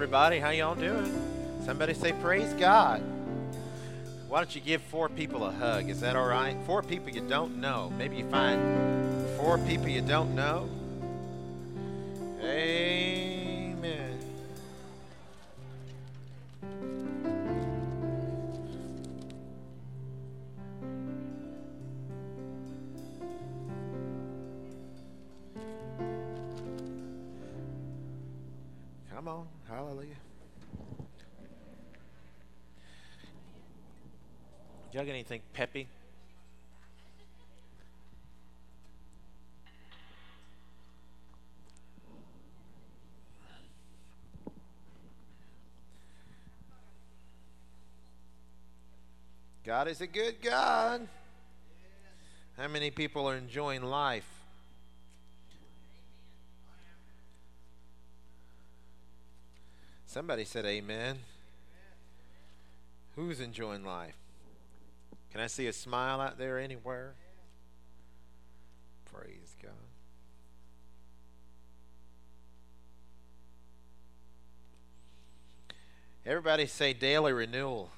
everybody. How y'all doing? Somebody say praise God. Why don't you give 4 people a hug? Is that all right? 4 people you don't know. Maybe you find 4 people you don't know. Amen. Come on. Hallelujah. Y'all got anything peppy? God is a good God. How many people are enjoying life? Somebody said amen. Who's enjoying life? Can I see a smile out there anywhere? Praise God. Everybody say daily renewal.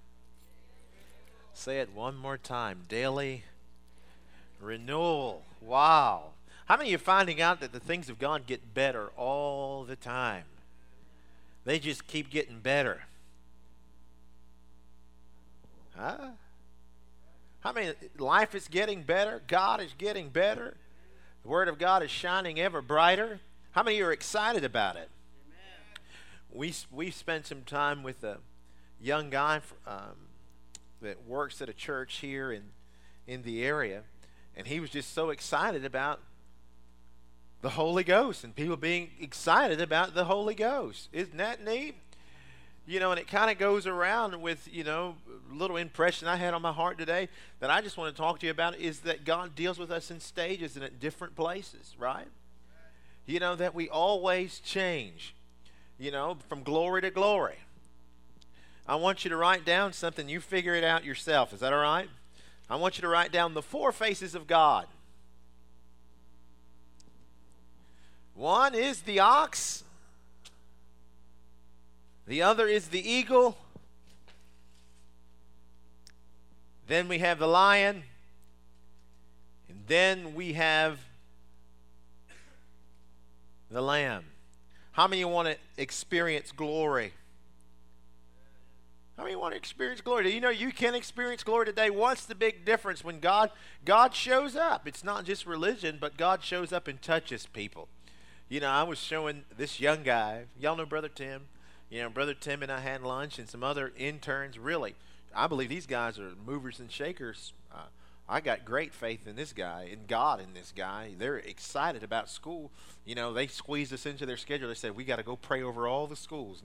Say it one more time. Daily renewal. Wow. How many of you are finding out that the things of God get better all the time? They just keep getting better. Huh? How many, life is getting better? God is getting better. The Word of God is shining ever brighter. How many of you are excited about it? Amen. We spent some time with a young guy that works at a church here in the area, and he was just so excited about the Holy Ghost and people being excited about the Holy Ghost. Isn't that neat? You know, and it kind of goes around with, you know, a little impression I had on my heart today that I just want to talk to you about is that God deals with us in stages and at different places, right? You know, that we always change, you know, from glory to glory. I want you to write down something. You figure it out yourself. Is that all right? I want you to write down the 4 faces of God. One is the ox. The other is the eagle. Then we have the lion. And then we have the lamb. How many want to experience glory? How many want to experience glory? Do you know you can experience glory today? What's the big difference when God shows up? It's not just religion, but God shows up and touches people. You know, I was showing this young guy. Y'all know Brother Tim? You know, Brother Tim and I had lunch, and some other interns. Really, I believe these guys are movers and shakers. I got great faith in this guy, in God in this guy. They're excited about school. You know, they squeezed us into their schedule. They said, we got to go pray over all the schools.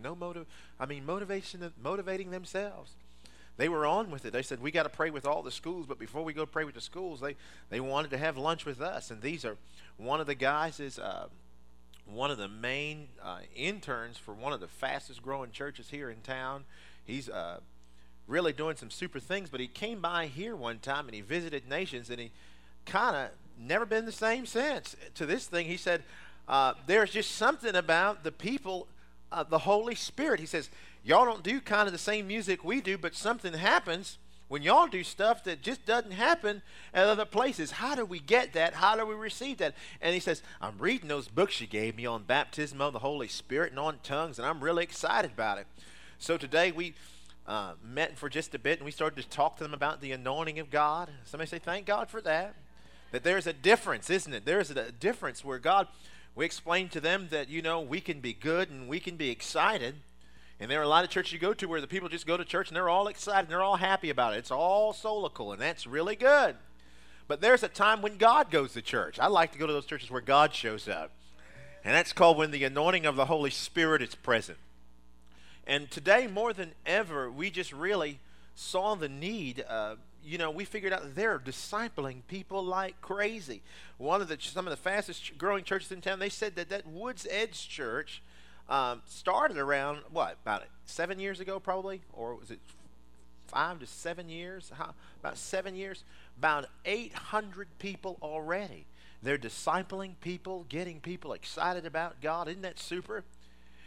Motivating themselves. They were on with it. They said, we got to pray with all the schools, but before we go pray with the schools, they wanted to have lunch with us. And these are, one of the guys is one of the main interns for one of the fastest growing churches here in town. He's really doing some super things, but he came by here one time and he visited Nations, and he kind of never been the same since. To this thing, he said, there's just something about the people, the Holy Spirit. He says, y'all don't do kind of the same music we do, but something happens when y'all do stuff that just doesn't happen at other places. How do we get that? How do we receive that? And he says, I'm reading those books you gave me on baptism of the Holy Spirit and on tongues, and I'm really excited about it. So today we met for just a bit, and we started to talk to them about the anointing of God. Somebody say, thank God for that. That there's a difference, isn't it? There's a difference where we explained to them that, you know, we can be good and we can be excited. And there are a lot of churches you go to where the people just go to church and they're all excited and they're all happy about it. It's all solical, and that's really good. But there's a time when God goes to church. I like to go to those churches where God shows up. And that's called when the anointing of the Holy Spirit is present. And today, more than ever, we just really saw the need. You know, we figured out that they're discipling people like crazy. Some of the fastest growing churches in town, they said that Woods Edge Church started around, about 7 years ago probably? Or was it 5 to 7 years? About 7 years. About 800 people already. They're discipling people, getting people excited about God. Isn't that super?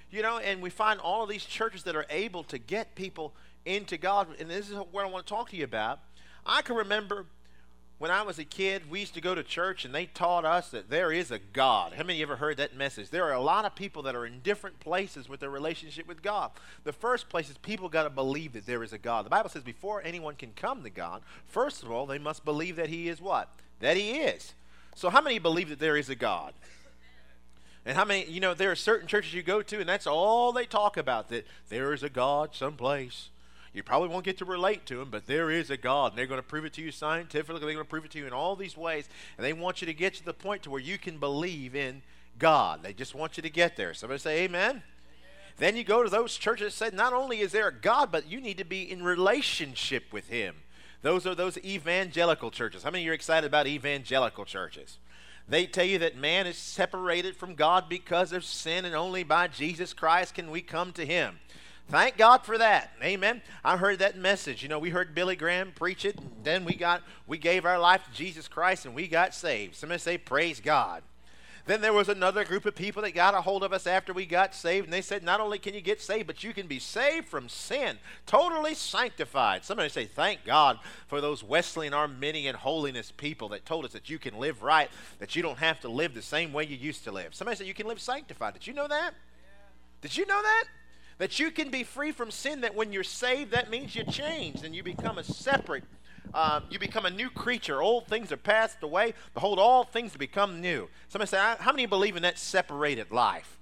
You know, and we find all of these churches that are able to get people into God. And this is what I want to talk to you about. I can remember when I was a kid, we used to go to church and they taught us that there is a God. How many of you ever heard that message? There are a lot of people that are in different places with their relationship with God. The first place is people got to believe that there is a God. The Bible says before anyone can come to God, first of all, they must believe that he is what? That he is. So how many believe that there is a God? And how many, you know, there are certain churches you go to and that's all they talk about, that there is a God someplace. You probably won't get to relate to him, but there is a God, and they're going to prove it to you scientifically. They're going to prove it to you in all these ways, and they want you to get to the point to where you can believe in God. They just want you to get there. Somebody say amen? Amen. Then you go to those churches that say not only is there a God, but you need to be in relationship with him. Those are those evangelical churches. How many of you are excited about evangelical churches? They tell you that man is separated from God because of sin, and only by Jesus Christ can we come to him. Thank God for that. Amen. I heard that message. You know, we heard Billy Graham preach it, and then we gave our life to Jesus Christ and we got saved. Somebody say, praise God. Then there was another group of people that got a hold of us after we got saved, and they said, not only can you get saved, but you can be saved from sin, totally sanctified. Somebody say, thank God for those Wesleyan, Arminian, holiness people that told us that you can live right, that you don't have to live the same way you used to live. Somebody said you can live sanctified. Did you know that? Yeah. Did you know that? That you can be free from sin, that when you're saved, that means you change and you become a separate, you become a new creature. Old things are passed away. Behold, all things have become new. Somebody say, how many believe in that separated life?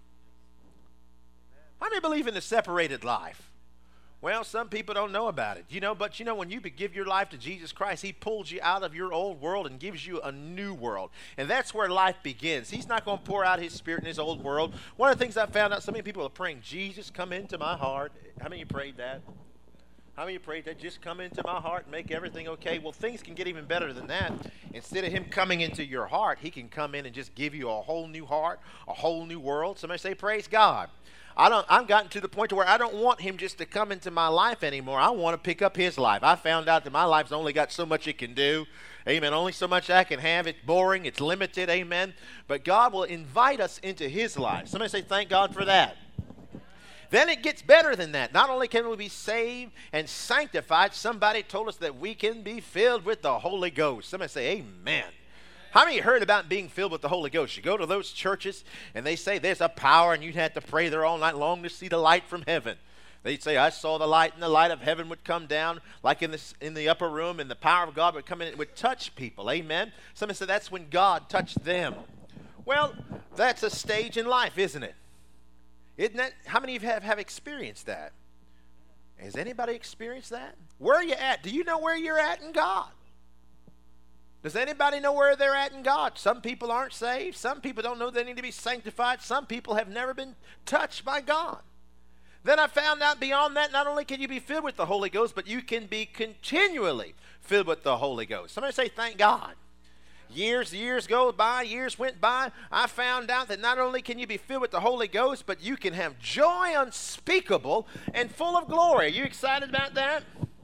How many believe in the separated life? Well, some people don't know about it, you know, but you know, when you give your life to Jesus Christ, he pulls you out of your old world and gives you a new world. And that's where life begins. He's not going to pour out his spirit in his old world. One of the things I found out, so many people are praying, Jesus, come into my heart. How many of you prayed that? How many of you prayed that? Just come into my heart and make everything okay. Well, things can get even better than that. Instead of him coming into your heart, he can come in and just give you a whole new heart, a whole new world. Somebody say, praise God. I've gotten to the point to where I don't want him just to come into my life anymore. I want to pick up his life. I found out that my life's only got so much it can do. Amen. Only so much I can have. It's boring. It's limited. Amen. But God will invite us into his life. Somebody say, thank God for that. Then it gets better than that. Not only can we be saved and sanctified, somebody told us that we can be filled with the Holy Ghost. Somebody say, amen. How many heard about being filled with the Holy Ghost? You go to those churches and they say there's a power and you'd have to pray there all night long to see the light from heaven. They'd say, I saw the light, and the light of heaven would come down like in the upper room, and the power of God would come in and it would touch people. Amen? Somebody said that's when God touched them. Well, that's a stage in life, isn't it? Isn't that? How many of you have experienced that? Has anybody experienced that? Where are you at? Do you know where you're at in God? Does anybody know where they're at in God? Some people aren't saved. Some people don't know they need to be sanctified. Some people have never been touched by God. Then I found out beyond that, not only can you be filled with the Holy Ghost, but you can be continually filled with the Holy Ghost. Somebody say, thank God. Years go by, years went by. I found out that not only can you be filled with the Holy Ghost, but you can have joy unspeakable and full of glory. Are you excited about that?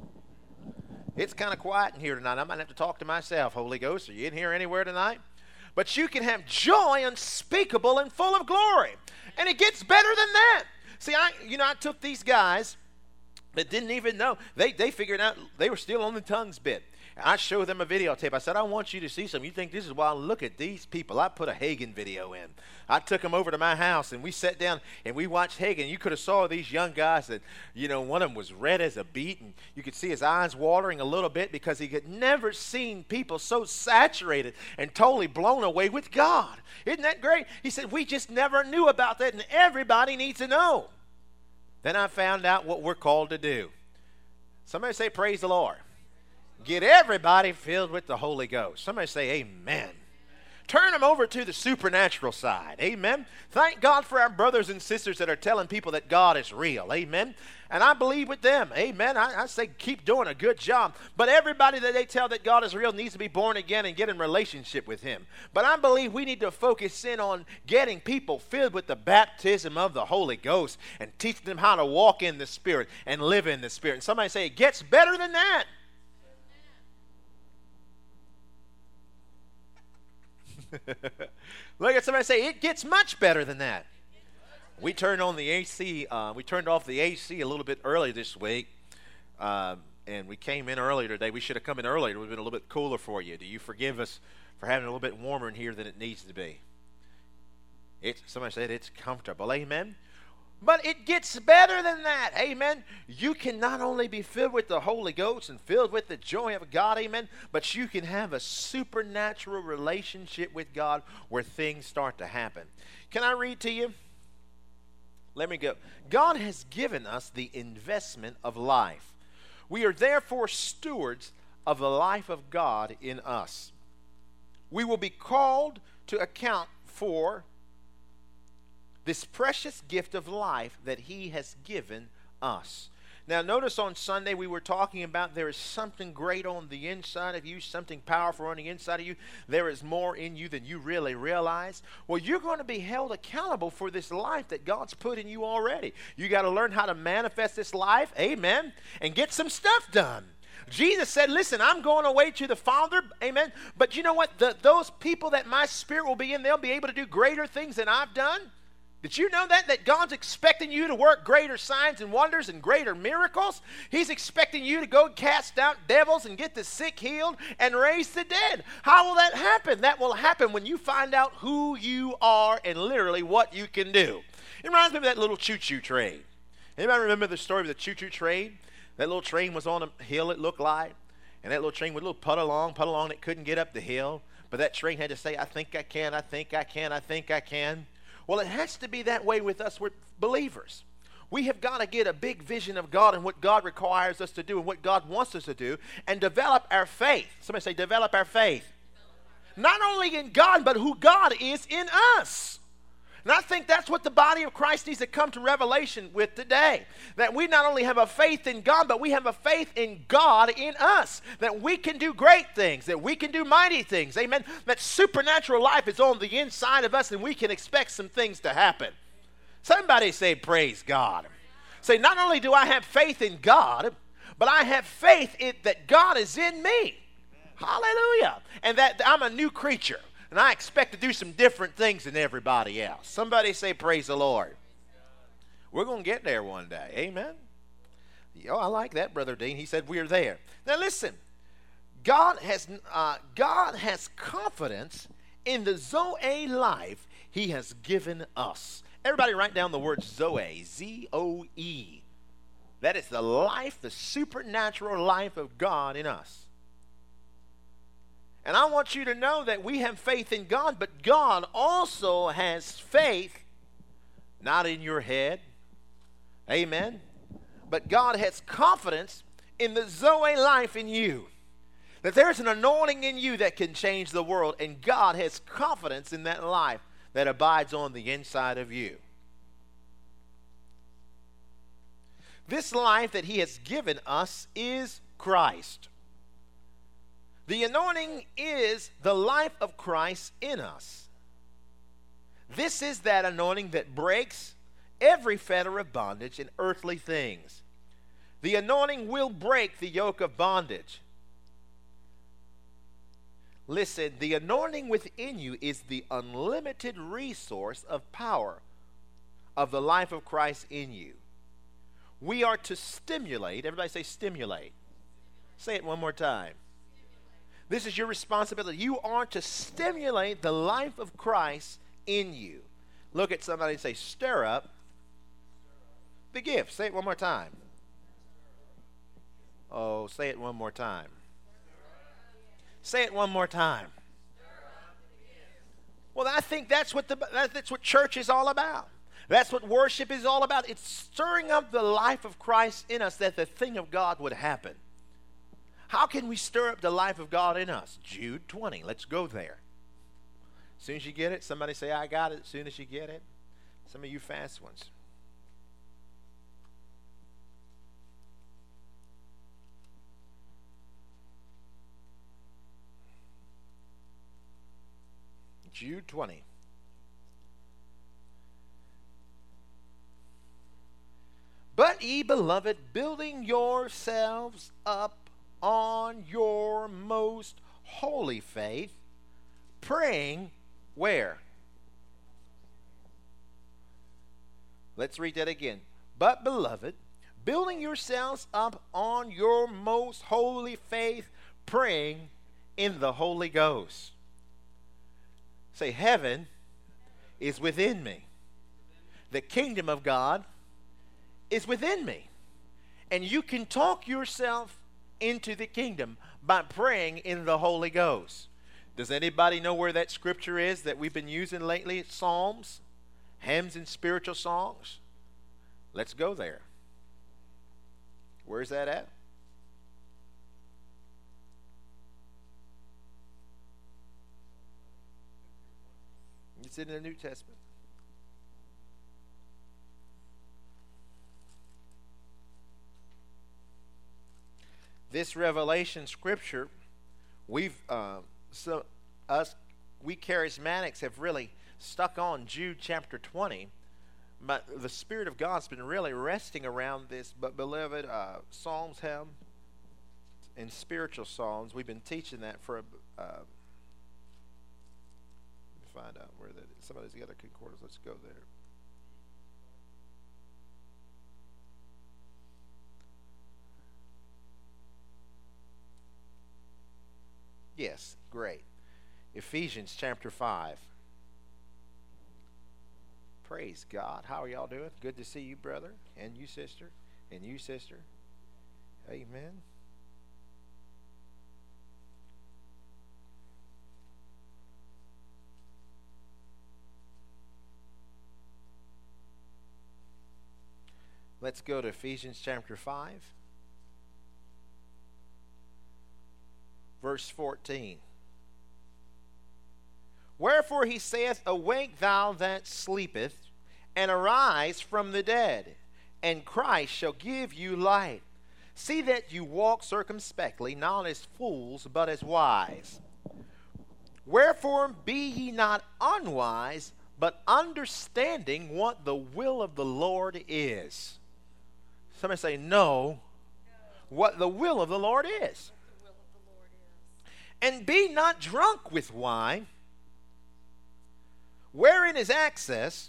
It's kind of quiet in here tonight. I might have to talk to myself. Holy Ghost, are you in here anywhere tonight? But you can have joy unspeakable and full of glory. And it gets better than that. See, I took these guys that didn't even know. They figured out they were still on the tongues bit. I showed them a videotape. I said, I want you to see something. You think this is wild? Look at these people. I put a Hagin video in. I took them over to my house, and we sat down, and we watched Hagin. You could have saw these young guys that, one of them was red as a beet, and you could see his eyes watering a little bit because he had never seen people so saturated and totally blown away with God. Isn't that great? He said, we just never knew about that, and everybody needs to know. Then I found out what we're called to do. Somebody say, praise the Lord. Get everybody filled with the Holy Ghost. Somebody say amen. Turn them over to the supernatural side. Amen. Thank God for our brothers and sisters that are telling people that God is real. Amen. And I believe with them. Amen. I say keep doing a good job. But everybody that they tell that God is real needs to be born again and get in relationship with him. But I believe we need to focus in on getting people filled with the baptism of the Holy Ghost and teaching them how to walk in the Spirit and live in the Spirit. And somebody say it gets better than that. Look at somebody say, it gets much better than that. We turned on the AC. We turned off the AC a little bit early this week, and we came in earlier today. We should have come in earlier. It would have been a little bit cooler for you. Do you forgive us for having a little bit warmer in here than it needs to be? Somebody said it's comfortable. Amen. But it gets better than that. Amen. You can not only be filled with the Holy Ghost and filled with the joy of God. Amen. But you can have a supernatural relationship with God where things start to happen. Can I read to you? Let me go. God has given us the investment of life. We are therefore stewards of the life of God in us. We will be called to account for this precious gift of life that He has given us. Now, notice on Sunday we were talking about there is something great on the inside of you, something powerful on the inside of you. There is more in you than you really realize. Well, you're going to be held accountable for this life that God's put in you already. You got to learn how to manifest this life, amen, and get some stuff done. Jesus said, listen, I'm going away to the Father, amen, but you know what? Those people that my Spirit will be in, they'll be able to do greater things than I've done. Did you know that God's expecting you to work greater signs and wonders and greater miracles? He's expecting you to go cast out devils and get the sick healed and raise the dead. How will that happen? That will happen when you find out who you are and literally what you can do. It reminds me of that little choo-choo train. Anybody remember the story of the choo-choo train? That little train was on a hill, it looked like, and that little train would puddle along, it couldn't get up the hill, but that train had to say, I think I can, I think I can, I think I can. Well, it has to be that way with us. We're believers. We have got to get a big vision of God and what God requires us to do and what God wants us to do and develop our faith. Somebody say, develop our faith. Not only in God, but who God is in us. And I think that's what the body of Christ needs to come to revelation with today. That we not only have a faith in God, but we have a faith in God in us. That we can do great things, that we can do mighty things. Amen. That supernatural life is on the inside of us and we can expect some things to happen. Somebody say, praise God. Say, not only do I have faith in God, but I have faith that God is in me. Hallelujah. And that I'm a new creature. And I expect to do some different things than everybody else. Somebody say, praise the Lord. We're going to get there one day. Amen. Oh, I like that, Brother Dean. He said we're there. Now listen, God has confidence in the Zoe life He has given us. Everybody write down the word Zoe, Z-O-E. That is the life, the supernatural life of God in us. And I want you to know that we have faith in God, but God also has faith, not in your head, amen, but God has confidence in the Zoe life in you. That there's an anointing in you that can change the world, and God has confidence in that life that abides on the inside of you. This life that He has given us is Christ. The anointing is the life of Christ in us. This is that anointing that breaks every fetter of bondage in earthly things. The anointing will break the yoke of bondage. Listen, the anointing within you is the unlimited resource of power of the life of Christ in you. We are to stimulate. Everybody say stimulate. Say it one more time. This is your responsibility. You are to stimulate the life of Christ in you. Look at somebody and say, stir up the gift. Say it one more time. Oh, say it one more time. Say it one more time. Well, I think that's what church is all about. That's what worship is all about. It's stirring up the life of Christ in us that the thing of God would happen. How can we stir up the life of God in us? Jude 20. Let's go there. As soon as you get it, somebody say, I got it as soon as you get it. Some of you fast ones. Jude 20. But ye, beloved, building yourselves up on your most holy faith, praying where? Let's read that again. But, beloved, building yourselves up on your most holy faith, praying in the Holy Ghost. Say, heaven is within me. The kingdom of God is within me. And you can talk yourself into the kingdom by praying in the Holy Ghost. Does anybody know where that scripture is that we've been using lately? It's Psalms, hymns, and spiritual songs. Let's go there. Where's that at? It's in the New Testament. This Revelation scripture, we charismatics have really stuck on Jude chapter 20, but the Spirit of God's been really resting around this. But beloved, Psalms, hymn, and spiritual songs, we've been teaching that for let me find out where that is. Somebody's got a concordance. Let's go there. Yes, great. Ephesians chapter 5. Praise God. How are y'all doing? Good to see you, brother, and you, sister, and you, sister. Amen. Let's go to Ephesians chapter 5. Verse 14. Wherefore he saith, Awake thou that sleepeth, and arise from the dead, and Christ shall give you light. See that you walk circumspectly, not as fools, but as wise. Wherefore be ye not unwise, but understanding what the will of the Lord is. Somebody say, know what the will of the Lord is. And be not drunk with wine, wherein is excess,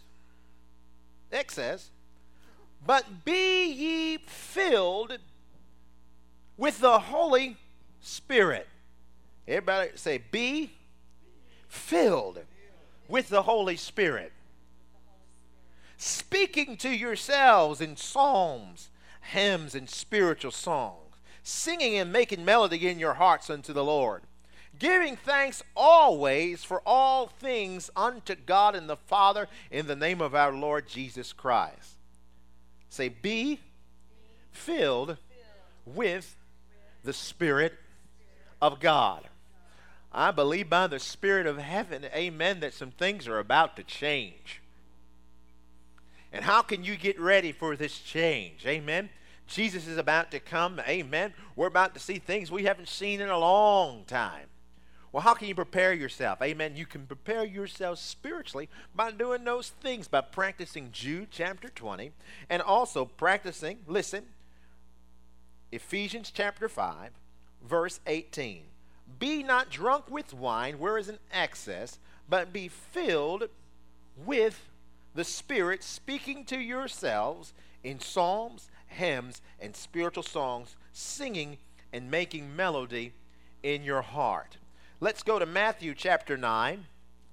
but be ye filled with the Holy Spirit. Everybody say, be filled with the Holy Spirit. Speaking to yourselves in psalms, hymns, and spiritual songs, singing and making melody in your hearts unto the Lord, giving thanks always for all things unto God and the Father in the name of our Lord Jesus Christ. Say, be filled with the Spirit of God. I believe by the Spirit of heaven, amen, that some things are about to change. And how can you get ready for this change? Amen. Jesus is about to come. Amen. We're about to see things we haven't seen in a long time. Well, how can you prepare yourself? Amen. You can prepare yourself spiritually by doing those things, by practicing Jude chapter 20, and also practicing, listen, Ephesians chapter 5, verse 18. Be not drunk with wine, where is an excess, but be filled with the Spirit, speaking to yourselves in psalms, hymns, and spiritual songs, singing and making melody in your heart. Let's go to Matthew chapter 9.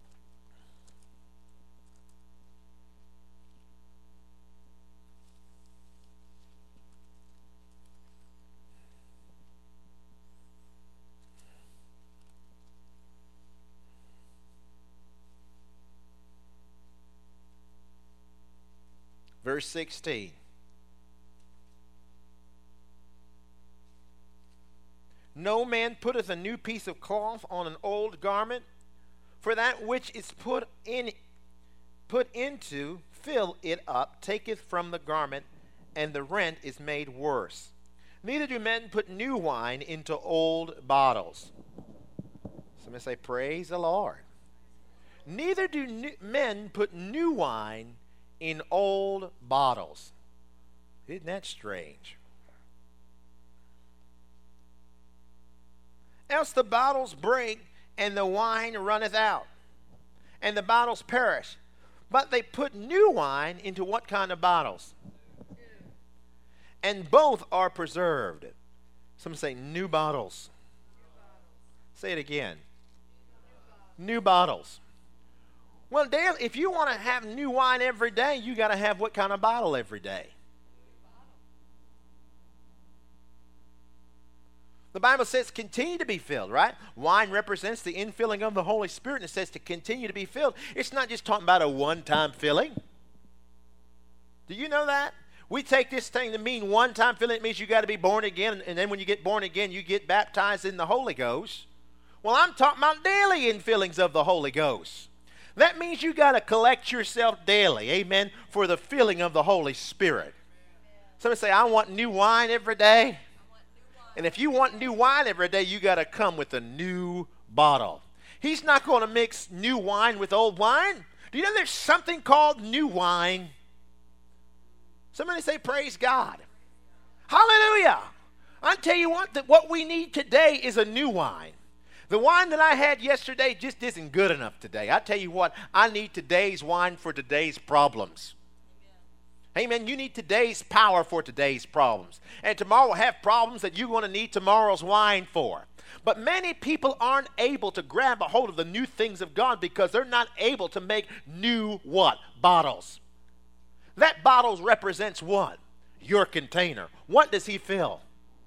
Verse 16. No man putteth a new piece of cloth on an old garment, for that which is put into, fill it up, taketh from the garment, and the rent is made worse. Neither do men put new wine into old bottles. Somebody say, praise the Lord. Neither do men put new wine in old bottles. Isn't that strange? Else the bottles break, and the wine runneth out, and the bottles perish. But they put new wine into what kind of bottles? And both are preserved. Some say new bottles. Say it again. New bottles. Well, Dale, if you want to have new wine every day, you got to have what kind of bottle every day? The Bible says continue to be filled, right? Wine represents the infilling of the Holy Spirit, and it says to continue to be filled. It's not just talking about a one-time filling. Do you know that? We take this thing to mean one-time filling. It means you got to be born again, and then when you get born again, you get baptized in the Holy Ghost. Well, I'm talking about daily infillings of the Holy Ghost. That means you got to collect yourself daily, amen, for the filling of the Holy Spirit. Somebody say, I want new wine every day. And if you want new wine every day, you got to come with a new bottle. He's not going to mix new wine with old wine. Do you know there's something called new wine? Somebody say, praise God. Hallelujah. I tell you what, that what we need today is a new wine. The wine that I had yesterday just isn't good enough today. I tell you what, I need today's wine for today's problems. Amen. You need today's power for today's problems. And tomorrow will have problems that you're going to need tomorrow's wine for. But many people aren't able to grab a hold of the new things of God because they're not able to make new what? Bottles. That bottle represents what? Your container. What does he fill?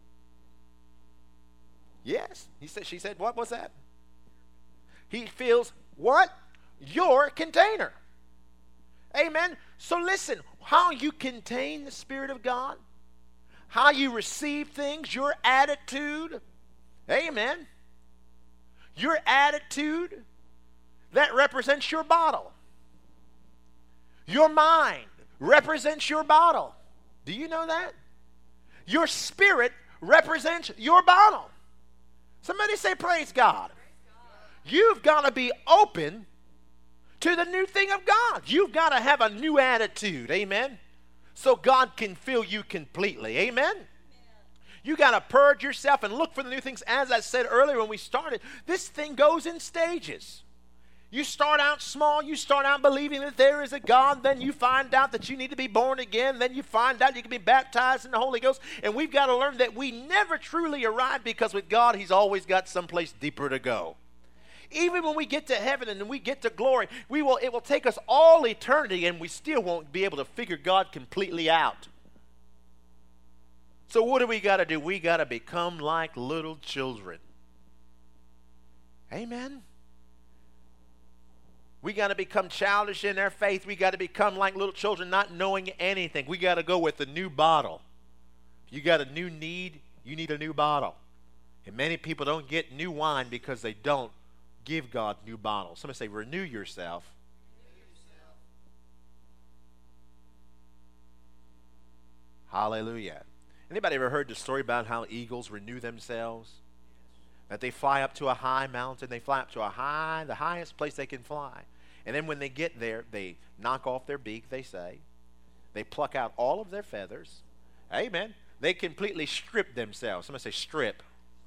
Yes. She said, what was that? He fills what? Your container. Amen. So listen, how you contain the Spirit of God, how you receive things, your attitude. Amen. Your attitude, that represents your bottle. Your mind represents your bottle. Do you know that? Your spirit represents your bottle. Somebody say, praise God. You've got to be open to the new thing of God. You've got to have a new attitude. Amen. So God can fill you completely. Amen. You got to purge yourself and look for the new things. As I said earlier when we started, this thing goes in stages. You start out small. You start out believing that there is a God. Then you find out that you need to be born again. Then you find out you can be baptized in the Holy Ghost. And we've got to learn that we never truly arrive, because with God, he's always got someplace deeper to go. Even when we get to heaven and we get to glory, it will take us all eternity and we still won't be able to figure God completely out. So what do we got to do? We got to become like little children. Amen. We got to become childish in our faith. We got to become like little children, not knowing anything. We got to go with a new bottle. If you got a new need, you need a new bottle. And many people don't get new wine because they don't give God new bottles. Somebody say, renew yourself. Hallelujah. Anybody ever heard the story about how eagles renew themselves? That they fly up to a high mountain. They fly up to the highest place they can fly. And then when they get there, they knock off their beak, they say. They pluck out all of their feathers. Amen. They completely strip themselves. Somebody say strip.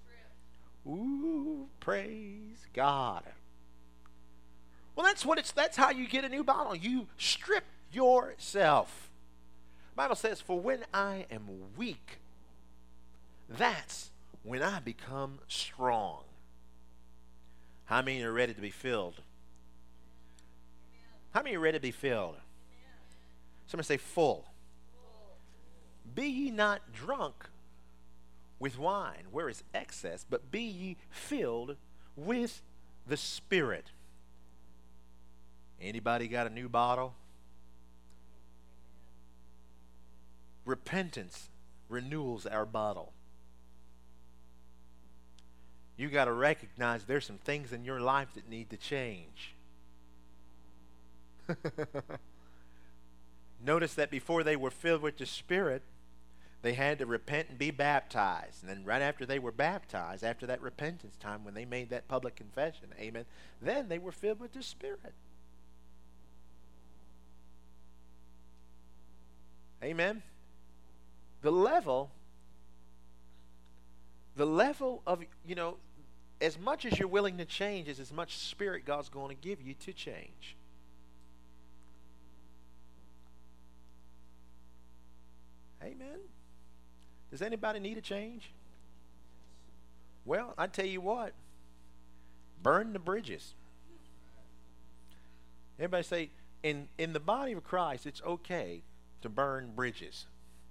Ooh, praise God. Well, that's how you get a new bottle. You strip yourself. The Bible says, for when I am weak, that's when I become strong. How many are ready to be filled? How many are ready to be filled? Somebody say full. Be ye not drunk with wine, where is excess, but be ye filled with the Spirit. Anybody got a new bottle? Repentance renews our bottle. You got to recognize there's some things in your life that need to change. Notice that before they were filled with the Spirit, they had to repent and be baptized. And then right after they were baptized, after that repentance time, when they made that public confession, amen, then they were filled with the Spirit. Amen. The level of, as much as you're willing to change is as much Spirit God's going to give you to change. Amen. Does anybody need a change? Well, I tell you what, burn the bridges. Everybody say, in the body of Christ, it's okay to burn bridges.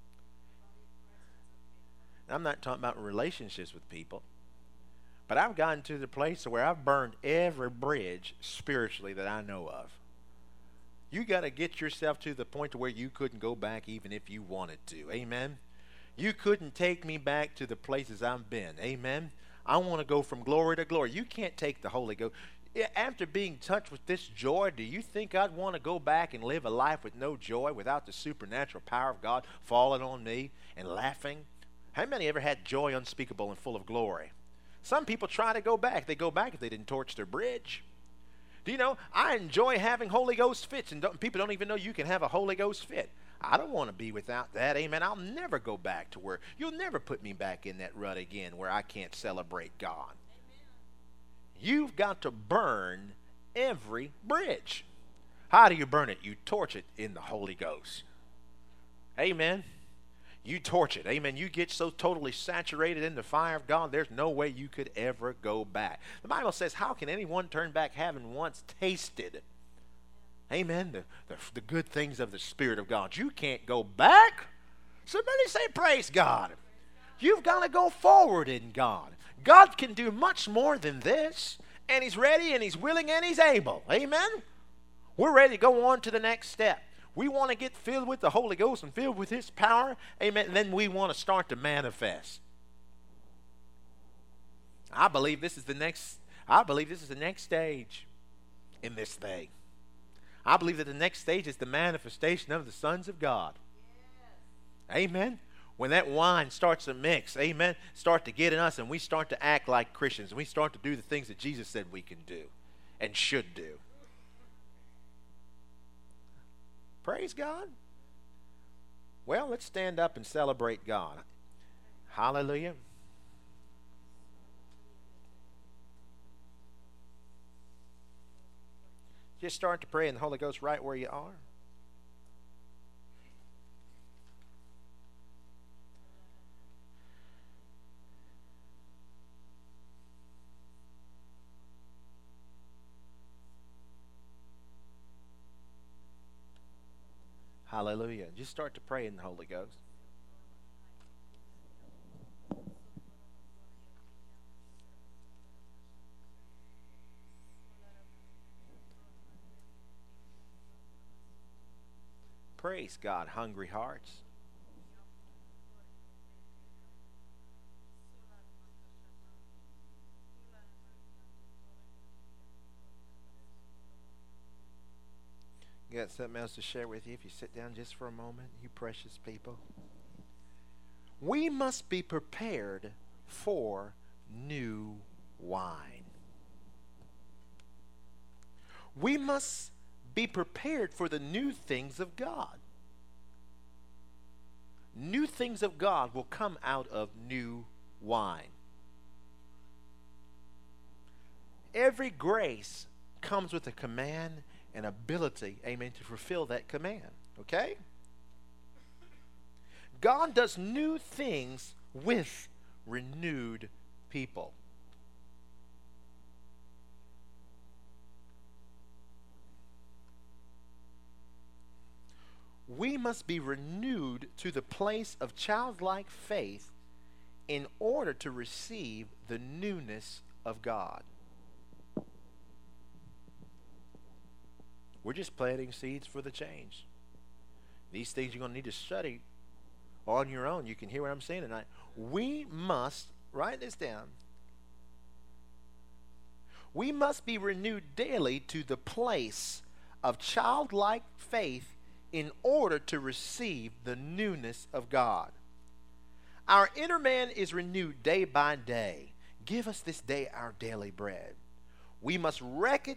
I'm not talking about relationships with people, but I've gotten to the place where I've burned every bridge spiritually that I know of. You got to get yourself to the point to where you couldn't go back even if you wanted to. Amen. You couldn't take me back to the places I've been. Amen. I want to go from glory to glory. You can't take the Holy Ghost. After being touched with this joy, do you think I'd want to go back and live a life with no joy, without the supernatural power of God falling on me and laughing? How many ever had joy unspeakable and full of glory? Some people try to go back. They go back if they didn't torch their bridge. Do you know, I enjoy having Holy Ghost fits, and people don't even know you can have a Holy Ghost fit. I don't want to be without that. Amen. I'll never go back to where, you'll never put me back in that rut again where I can't celebrate God. You've got to burn every bridge. How do you burn it? You torch it in the Holy Ghost. Amen. You torch it. Amen. You get so totally saturated in the fire of God, there's no way you could ever go back. The Bible says, how can anyone turn back having once tasted, amen, the good things of the Spirit of God? You can't go back. Somebody say, praise God. You've got to go forward in God. God can do much more than this, and He's ready, and He's willing, and He's able. Amen? We're ready to go on to the next step. We want to get filled with the Holy Ghost and filled with His power. Amen. And then we want to start to manifest. I believe this is the next stage in this thing. I believe that the next stage is the manifestation of the sons of God. Yes. Amen. When that wine starts to mix, amen, start to get in us, and we start to act like Christians, and we start to do the things that Jesus said we can do and should do. Praise God. Well, let's stand up and celebrate God. Hallelujah. Just start to pray in the Holy Ghost right where you are. Hallelujah. Just start to pray in the Holy Ghost. Praise God, hungry hearts. Got something else to share with you if you sit down just for a moment, you precious people. We must be prepared for new wine. We must be prepared for the new things of God. New things of God will come out of new wine. Every grace comes with a command and ability, amen, to fulfill that command. Okay? God does new things with renewed people. We must be renewed to the place of childlike faith in order to receive the newness of God. We're just planting seeds for the change. These things you're going to need to study on your own. You can hear what I'm saying tonight. We must, write this down, we must be renewed daily to the place of childlike faith in order to receive the newness of God. Our inner man is renewed day by day. Give us this day our daily bread. We must reckon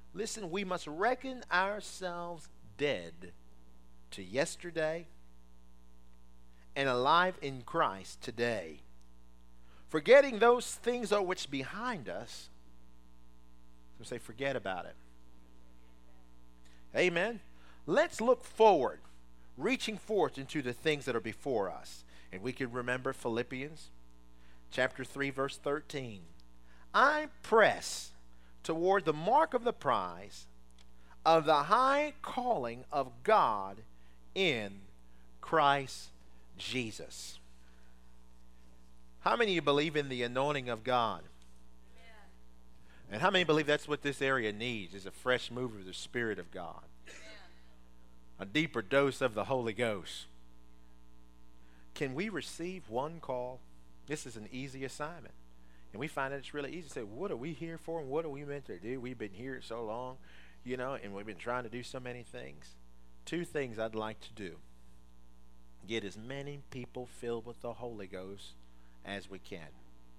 ourselves dead to yesterday and alive in Christ today, forgetting those things are which behind us. So say, forget about it. Amen. Let's look forward, reaching forth into the things that are before us. And we can remember Philippians chapter 3, verse 13. I press toward the mark of the prize of the high calling of God in Christ Jesus. How many of you believe in the anointing of God? Amen. And how many believe that's what this area needs, is a fresh move of the Spirit of God? Amen. A deeper dose of the Holy Ghost. Can we receive one call? This is an easy assignment. And we find that it's really easy to say, what are we here for and what are we meant to do? We've been here so long, you know, and we've been trying to do so many things. 2 things I'd like to do. Get as many people filled with the Holy Ghost as we can.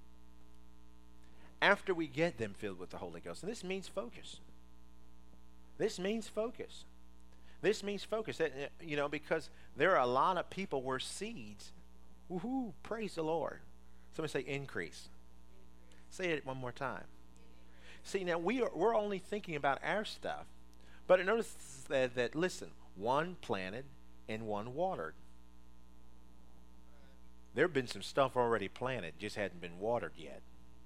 After we get them filled with the Holy Ghost, and this means focus. This means focus. This means focus, you know, because there are a lot of people where seeds, woohoo, praise the Lord. Somebody say increase. Say it one more time. See, now we're only thinking about our stuff, but notice that listen, one planted and one watered. There have been some stuff already planted, just hadn't been watered yet.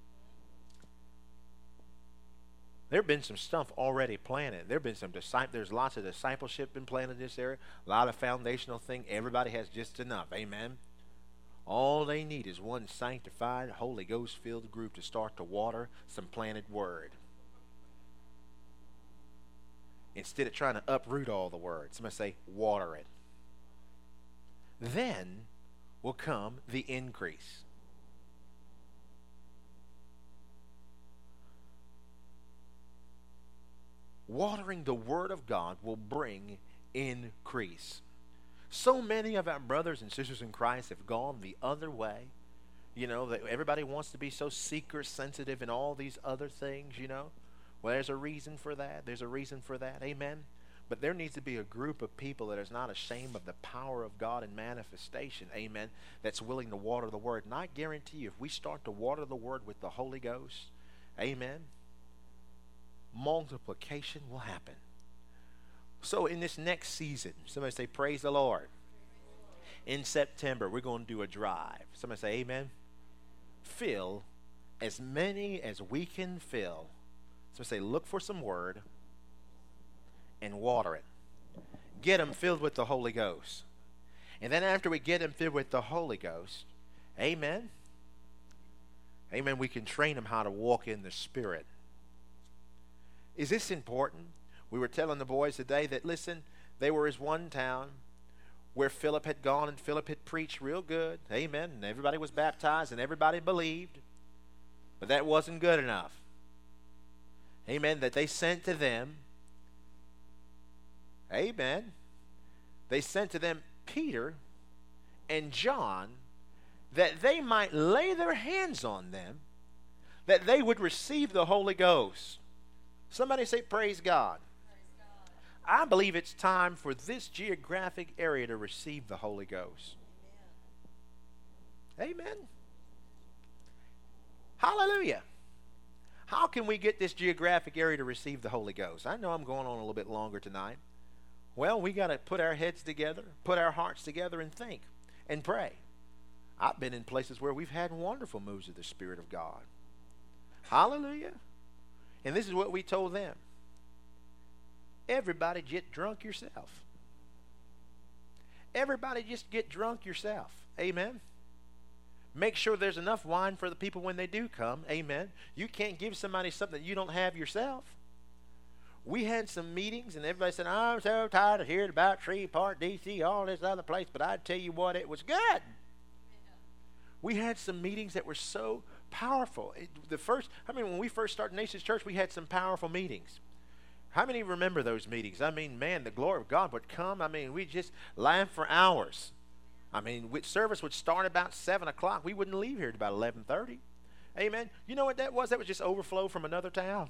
There have been some stuff already planted. There have been some there's lots of discipleship been planted in this area. A lot of foundational thing. Everybody has just enough. Amen. All they need is one sanctified, Holy Ghost-filled group to start to water some planted word. Instead of trying to uproot all the word, somebody say, water it. Then will come the increase. Watering the Word of God will bring increase. So many of our brothers and sisters in Christ have gone the other way. You know, that everybody wants to be so seeker sensitive and all these other things, you know. Well, there's a reason for that. There's a reason for that. Amen. But there needs to be a group of people that is not ashamed of the power of God in manifestation. Amen. That's willing to water the Word. And I guarantee you, if we start to water the Word with the Holy Ghost, amen, multiplication will happen. So in this next season, somebody say, praise the Lord. In September, we're going to do a drive. Somebody say, amen. Fill as many as we can fill. Somebody say, look for some word and water it. Get them filled with the Holy Ghost. And then after we get them filled with the Holy Ghost, amen, amen, we can train them how to walk in the Spirit. Is this important? We were telling the boys today that, listen, they were as one town where Philip had gone and Philip had preached real good. Amen. And everybody was baptized and everybody believed. But that wasn't good enough. Amen. That they sent to them. Amen. They sent to them Peter and John that they might lay their hands on them, that they would receive the Holy Ghost. Somebody say, praise God. I believe it's time for this geographic area to receive the Holy Ghost. Amen. Amen. Hallelujah. How can we get this geographic area to receive the Holy Ghost? I know I'm going on a little bit longer tonight. Well, we got to put our heads together, put our hearts together and think and pray. I've been in places where we've had wonderful moves of the Spirit of God. Hallelujah. And this is what we told them. Everybody get drunk yourself. Everybody just get drunk yourself. Amen. Make sure there's enough wine for the people when they do come. Amen. You can't give somebody something you don't have yourself. We had some meetings and everybody said, I'm so tired of hearing about Shreveport, D.C., all this other place, but I tell you what, it was good. We had some meetings that were so powerful. When we first started Nations Church, we had some powerful meetings. How many remember those meetings? I mean, man, the glory of God would come. I mean, we just laughed for hours. I mean, service would start about 7 o'clock. We wouldn't leave here at about 11:30. Amen. You know what that was? That was just overflow from another town.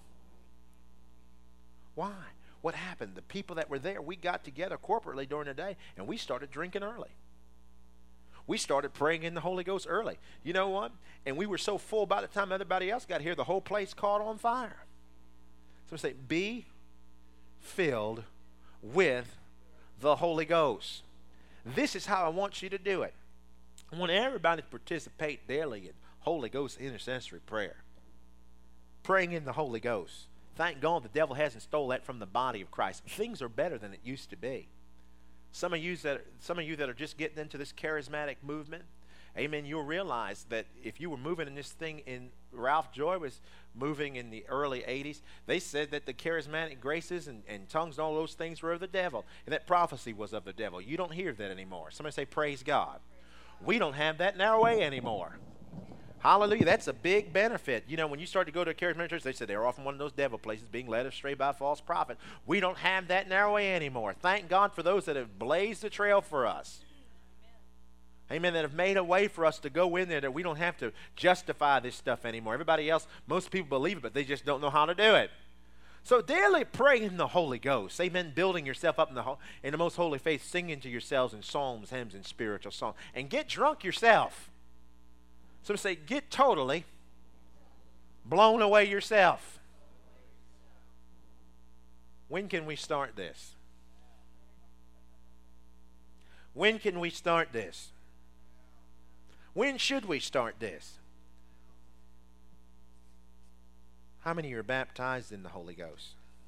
Why? What happened? The people that were there, we got together corporately during the day, and we started drinking early. We started praying in the Holy Ghost early. You know what? And we were so full by the time everybody else got here, the whole place caught on fire. So say, be filled with the Holy Ghost. This is how I want you to do it. I want everybody to participate daily in Holy Ghost intercessory prayer. Praying in the Holy Ghost. Thank God the devil hasn't stole that from the body of Christ. Things are better than it used to be. Some of you that are just getting into this charismatic movement, amen, you'll realize that if you were moving in this thing Ralph Joy was moving in the early 80s, they said that the charismatic graces and tongues and all those things were of the devil, and that prophecy was of the devil. You don't hear that anymore. Somebody say, praise God. We don't have that in our way anymore. Hallelujah. That's a big benefit. You know, when you start to go to a charismatic church, they said they're often one of those devil places being led astray by a false prophet. We don't have that in our way anymore. Thank God for those that have blazed the trail for us. Amen. That have made a way for us to go in there, that we don't have to justify this stuff anymore. Everybody else, most people believe it, but they just don't know how to do it. So daily pray in the Holy Ghost. Amen. Building yourself up in the most holy faith, singing to yourselves in psalms, hymns, and spiritual songs. And get drunk yourself. So say, get totally blown away yourself. When can we start this? When can we start this? When should we start this? How many are baptized in the Holy Ghost?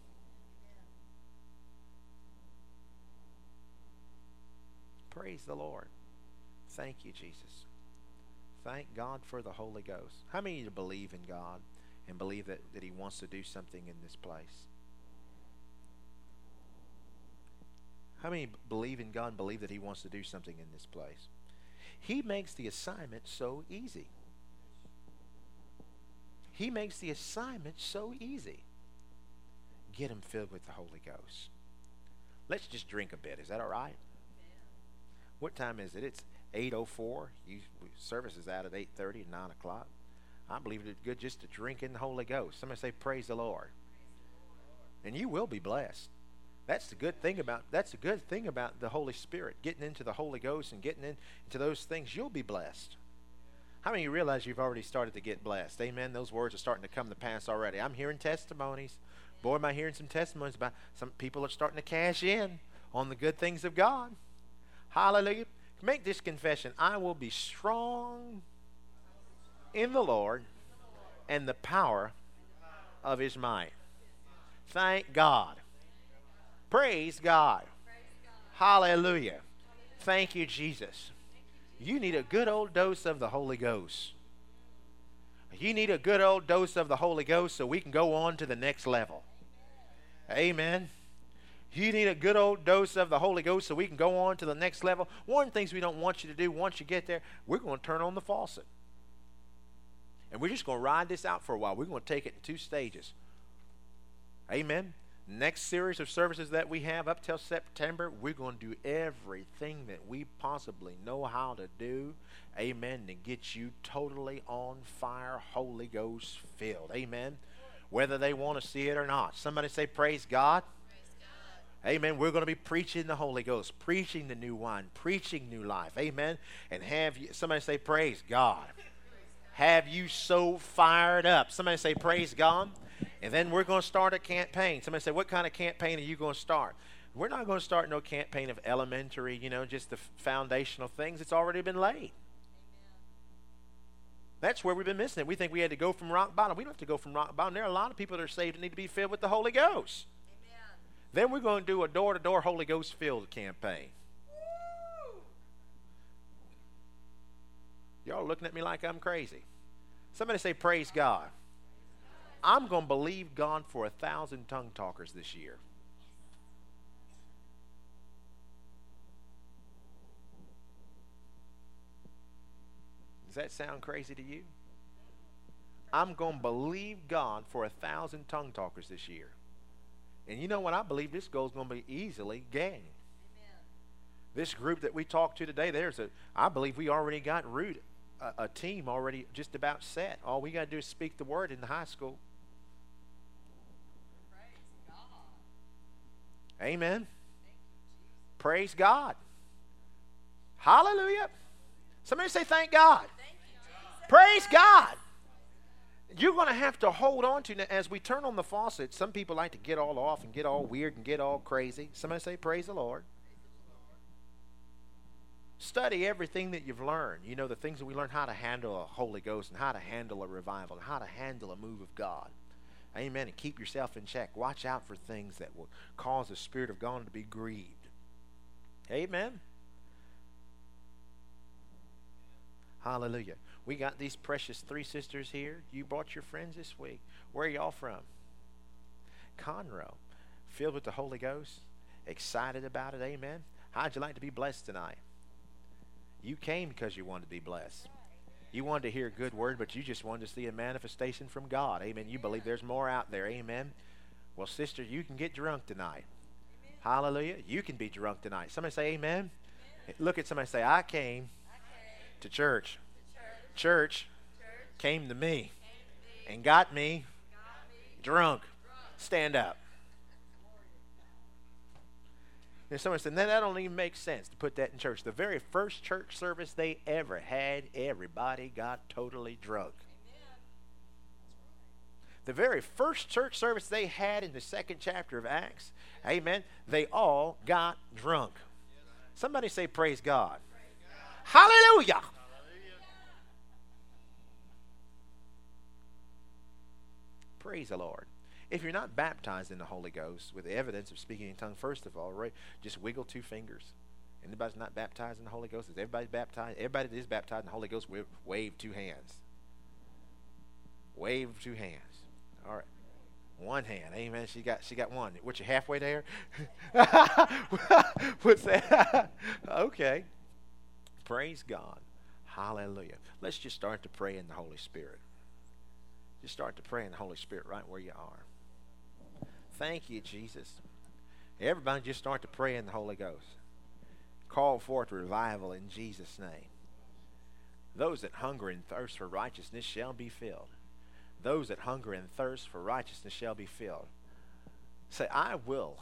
Praise the Lord. Thank you, Jesus. Thank God for the Holy Ghost. How many of you believe in God and believe that He wants to do something in this place? How many believe in God and believe that He wants to do something in this place? He makes the assignment so easy. He makes the assignment so easy. Get them filled with the Holy Ghost. Let's just drink a bit. Is that all right? What time is it? It's 8:04. Service is out at 8:30 and 9 o'clock. I believe it's good just to drink in the Holy Ghost. Somebody say, praise the Lord. And you will be blessed. That's the good thing about the Holy Spirit. Getting into the Holy Ghost and getting into those things, you'll be blessed. How many of you realize you've already started to get blessed? Amen. Those words are starting to come to pass already. I'm hearing testimonies. Boy, am I hearing some testimonies about some people are starting to cash in on the good things of God. Hallelujah. Make this confession. I will be strong in the Lord and the power of His might. Thank God. Praise God. Hallelujah. Thank you, Jesus. You need a good old dose of the Holy Ghost. You need a good old dose of the Holy Ghost so we can go on to the next level. Amen. You need a good old dose of the Holy Ghost so we can go on to the next level. One of the things we don't want you to do once you get there, we're going to turn on the faucet. And we're just going to ride this out for a while. We're going to take it in 2 stages. Amen. Next series of services that we have up till September, we're going to do everything that we possibly know how to do. Amen. To get you totally on fire, Holy Ghost filled. Amen. Whether they want to see it or not. Somebody say, praise God. Amen. We're going to be preaching the Holy Ghost, preaching the new wine, preaching new life. Amen. And have you, somebody say, praise God. Have you so fired up? Somebody say, praise God. And then we're going to start a campaign. Somebody say, what kind of campaign are you going to start? We're not going to start no campaign of elementary, just the foundational things. It's already been laid. Amen. That's where we've been missing it. We think we had to go from rock bottom. We don't have to go from rock bottom. There are a lot of people that are saved that need to be filled with the Holy Ghost. Then we're going to do a door-to-door Holy Ghost filled campaign. Woo! Y'all are looking at me like I'm crazy. Somebody say, praise God. I'm going to believe God for 1,000 tongue talkers this year. Does that sound crazy to you? I'm going to believe God for 1,000 tongue talkers this year. And you know what? I believe this goal is going to be easily gained. Amen. This group that we talked to today, I believe we already got a team already just about set. All we got to do is speak the word in the high school. Praise God. Amen. Praise God. Hallelujah. Somebody say thank God. Thank you, praise God. You're going to have to hold on to, as we turn on the faucet, some people like to get all off and get all weird and get all crazy. Somebody say praise the Lord. Study everything that you've learned. You know, the things that we learn, how to handle a Holy Ghost and how to handle a revival and how to handle a move of God. Amen. And keep yourself in check. Watch out for things that will cause the Spirit of God to be grieved. Amen. Hallelujah. We got these precious 3 sisters here. You brought your friends this week. Where are y'all from? Conroe. Filled with the Holy Ghost. Excited about it. Amen. How'd you like to be blessed tonight? You came because you wanted to be blessed. You wanted to hear a good word, but you just wanted to see a manifestation from God. Amen. You believe there's more out there. Amen. Well, sister, you can get drunk tonight. Hallelujah. You can be drunk tonight. Somebody say amen. Look at somebody and say, I came to church. Church came to me and got me drunk. Stand up. And someone said, that don't even make sense to put that in church. The very first church service they ever had, everybody got totally drunk. The very first church service they had in the 2nd chapter of Acts, amen, they all got drunk. Somebody say, praise God. Hallelujah. Praise the Lord. If you're not baptized in the Holy Ghost with the evidence of speaking in tongues, first of all, right, just wiggle 2 fingers. Anybody's not baptized in the Holy Ghost? Is everybody baptized? Everybody that is baptized in the Holy Ghost, wave 2 hands. Wave 2 hands. All right. 1 hand. Amen. She got 1. What, you halfway there? What's that? Okay. Praise God. Hallelujah. Let's just start to pray in the Holy Spirit. Just start to pray in the Holy Spirit right where you are. Thank you, Jesus. Everybody just start to pray in the Holy Ghost. Call forth revival in Jesus' name. Those that hunger and thirst for righteousness shall be filled. Those that hunger and thirst for righteousness shall be filled. Say, I will.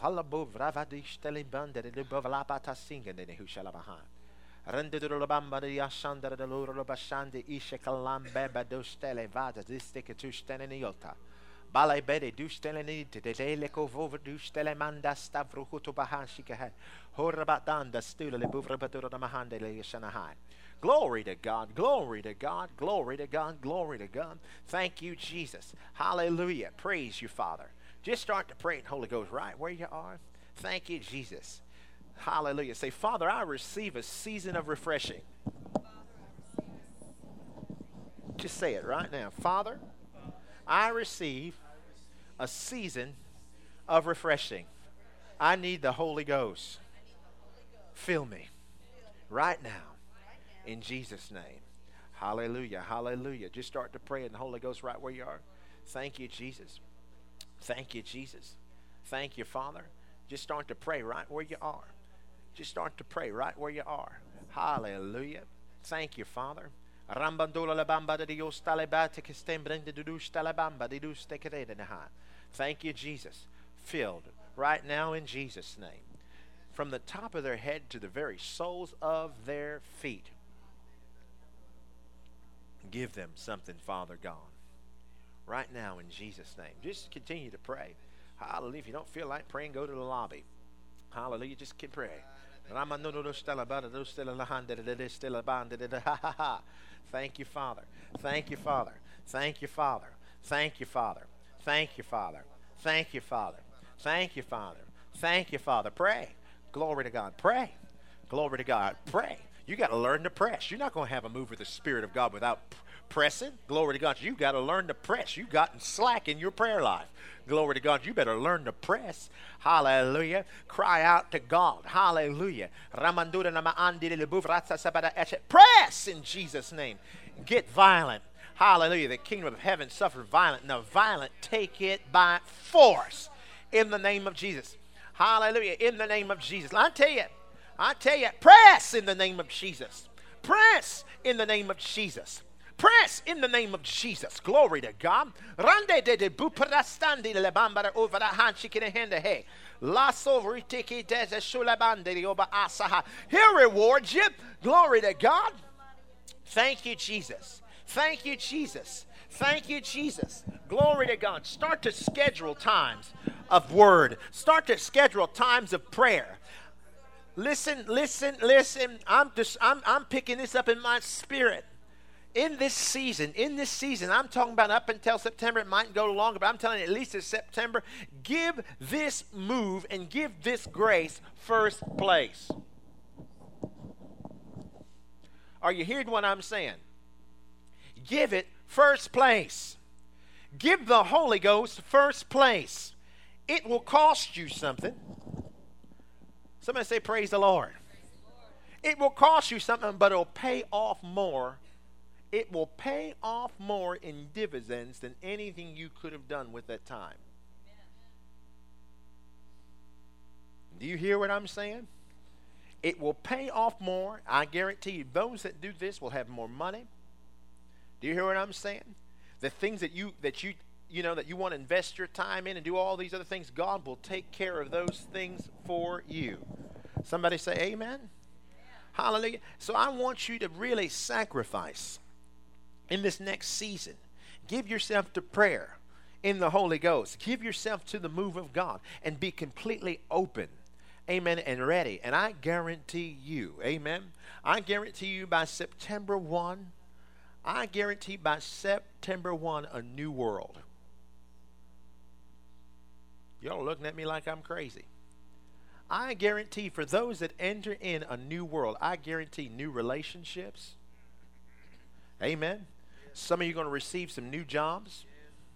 Balai du steleni te deleko vover du stelemanda stavruhuto bahanshikaha. Horabatanda stulele buvrabatura mahande le shanahai. Glory to God, glory to God, glory to God, glory to God. Thank you, Jesus. Hallelujah. Praise you, Father. Just start to pray in Holy Ghost right where you are. Thank you, Jesus. Hallelujah. Say, Father, I receive a season of refreshing. Just say it right now. Father, I receive a season of refreshing. I need the Holy Ghost. Fill me right now in Jesus' name. Hallelujah, hallelujah. Just start to pray in the Holy Ghost right where you are. Thank you, Jesus. Thank you, Jesus. Thank you, Father. Just start to pray right where you are. Just start to pray right where you are. Hallelujah. Thank you, Father. Thank you, Jesus. Filled right now in Jesus' name. From the top of their head to the very soles of their feet. Give them something, Father God. Right now in Jesus' name. Just continue to pray. Hallelujah. If you don't feel like praying, go to the lobby. Hallelujah. Just keep praying. Thank you, Father. Thank you, Father. Thank you, Father. Thank you, Father. Thank you, Father. Thank you, Father. Thank you, Father. Thank you, Father. Pray. Glory to God. Pray. Glory to God. Pray. You got to learn to press. You're not going to have a move of the Spirit of God without pressing. Glory to God. You got to learn to press. You've gotten slack in your prayer life. Glory to God. You better learn to press. Hallelujah. Cry out to God. Hallelujah. Press in Jesus' name. Get violent. Hallelujah. The kingdom of heaven suffered violent, and the violent take it by force. In the name of Jesus. Hallelujah. In the name of Jesus. I tell you, press in the name of Jesus. Press in the name of Jesus. Press in the name of Jesus. Glory to God. He'll reward you. Glory to God. Thank you, Jesus. Thank you, Jesus. Thank you, Jesus. Glory to God. Start to schedule times of word. Start to schedule times of prayer. Listen, listen, listen. I'm picking this up in my spirit. In this season, I'm talking about up until September. It might go longer, but I'm telling you, at least it's September. Give this move and give this grace first place. Are you hearing what I'm saying? Give it first place. Give the Holy Ghost first place. It will cost you something. Somebody say, praise the Lord. It will cost you something, but it'll pay off more. It will pay off more in dividends than anything you could have done with that time. Do you hear what I'm saying? It will pay off more. I guarantee you, those that do this will have more money. Do you hear what I'm saying? The things that you want to invest your time in and do all these other things, God will take care of those things for you. Somebody say amen. Hallelujah. So I want you to really sacrifice in this next season. Give yourself to prayer in the Holy Ghost. Give yourself to the move of God and be completely open. Amen. And ready. And I guarantee you, amen, I guarantee you by September 1, a new world. Y'all are looking at me like I'm crazy. I guarantee for those that enter in a new world, I guarantee new relationships. Amen. Some of you are going to receive some new jobs.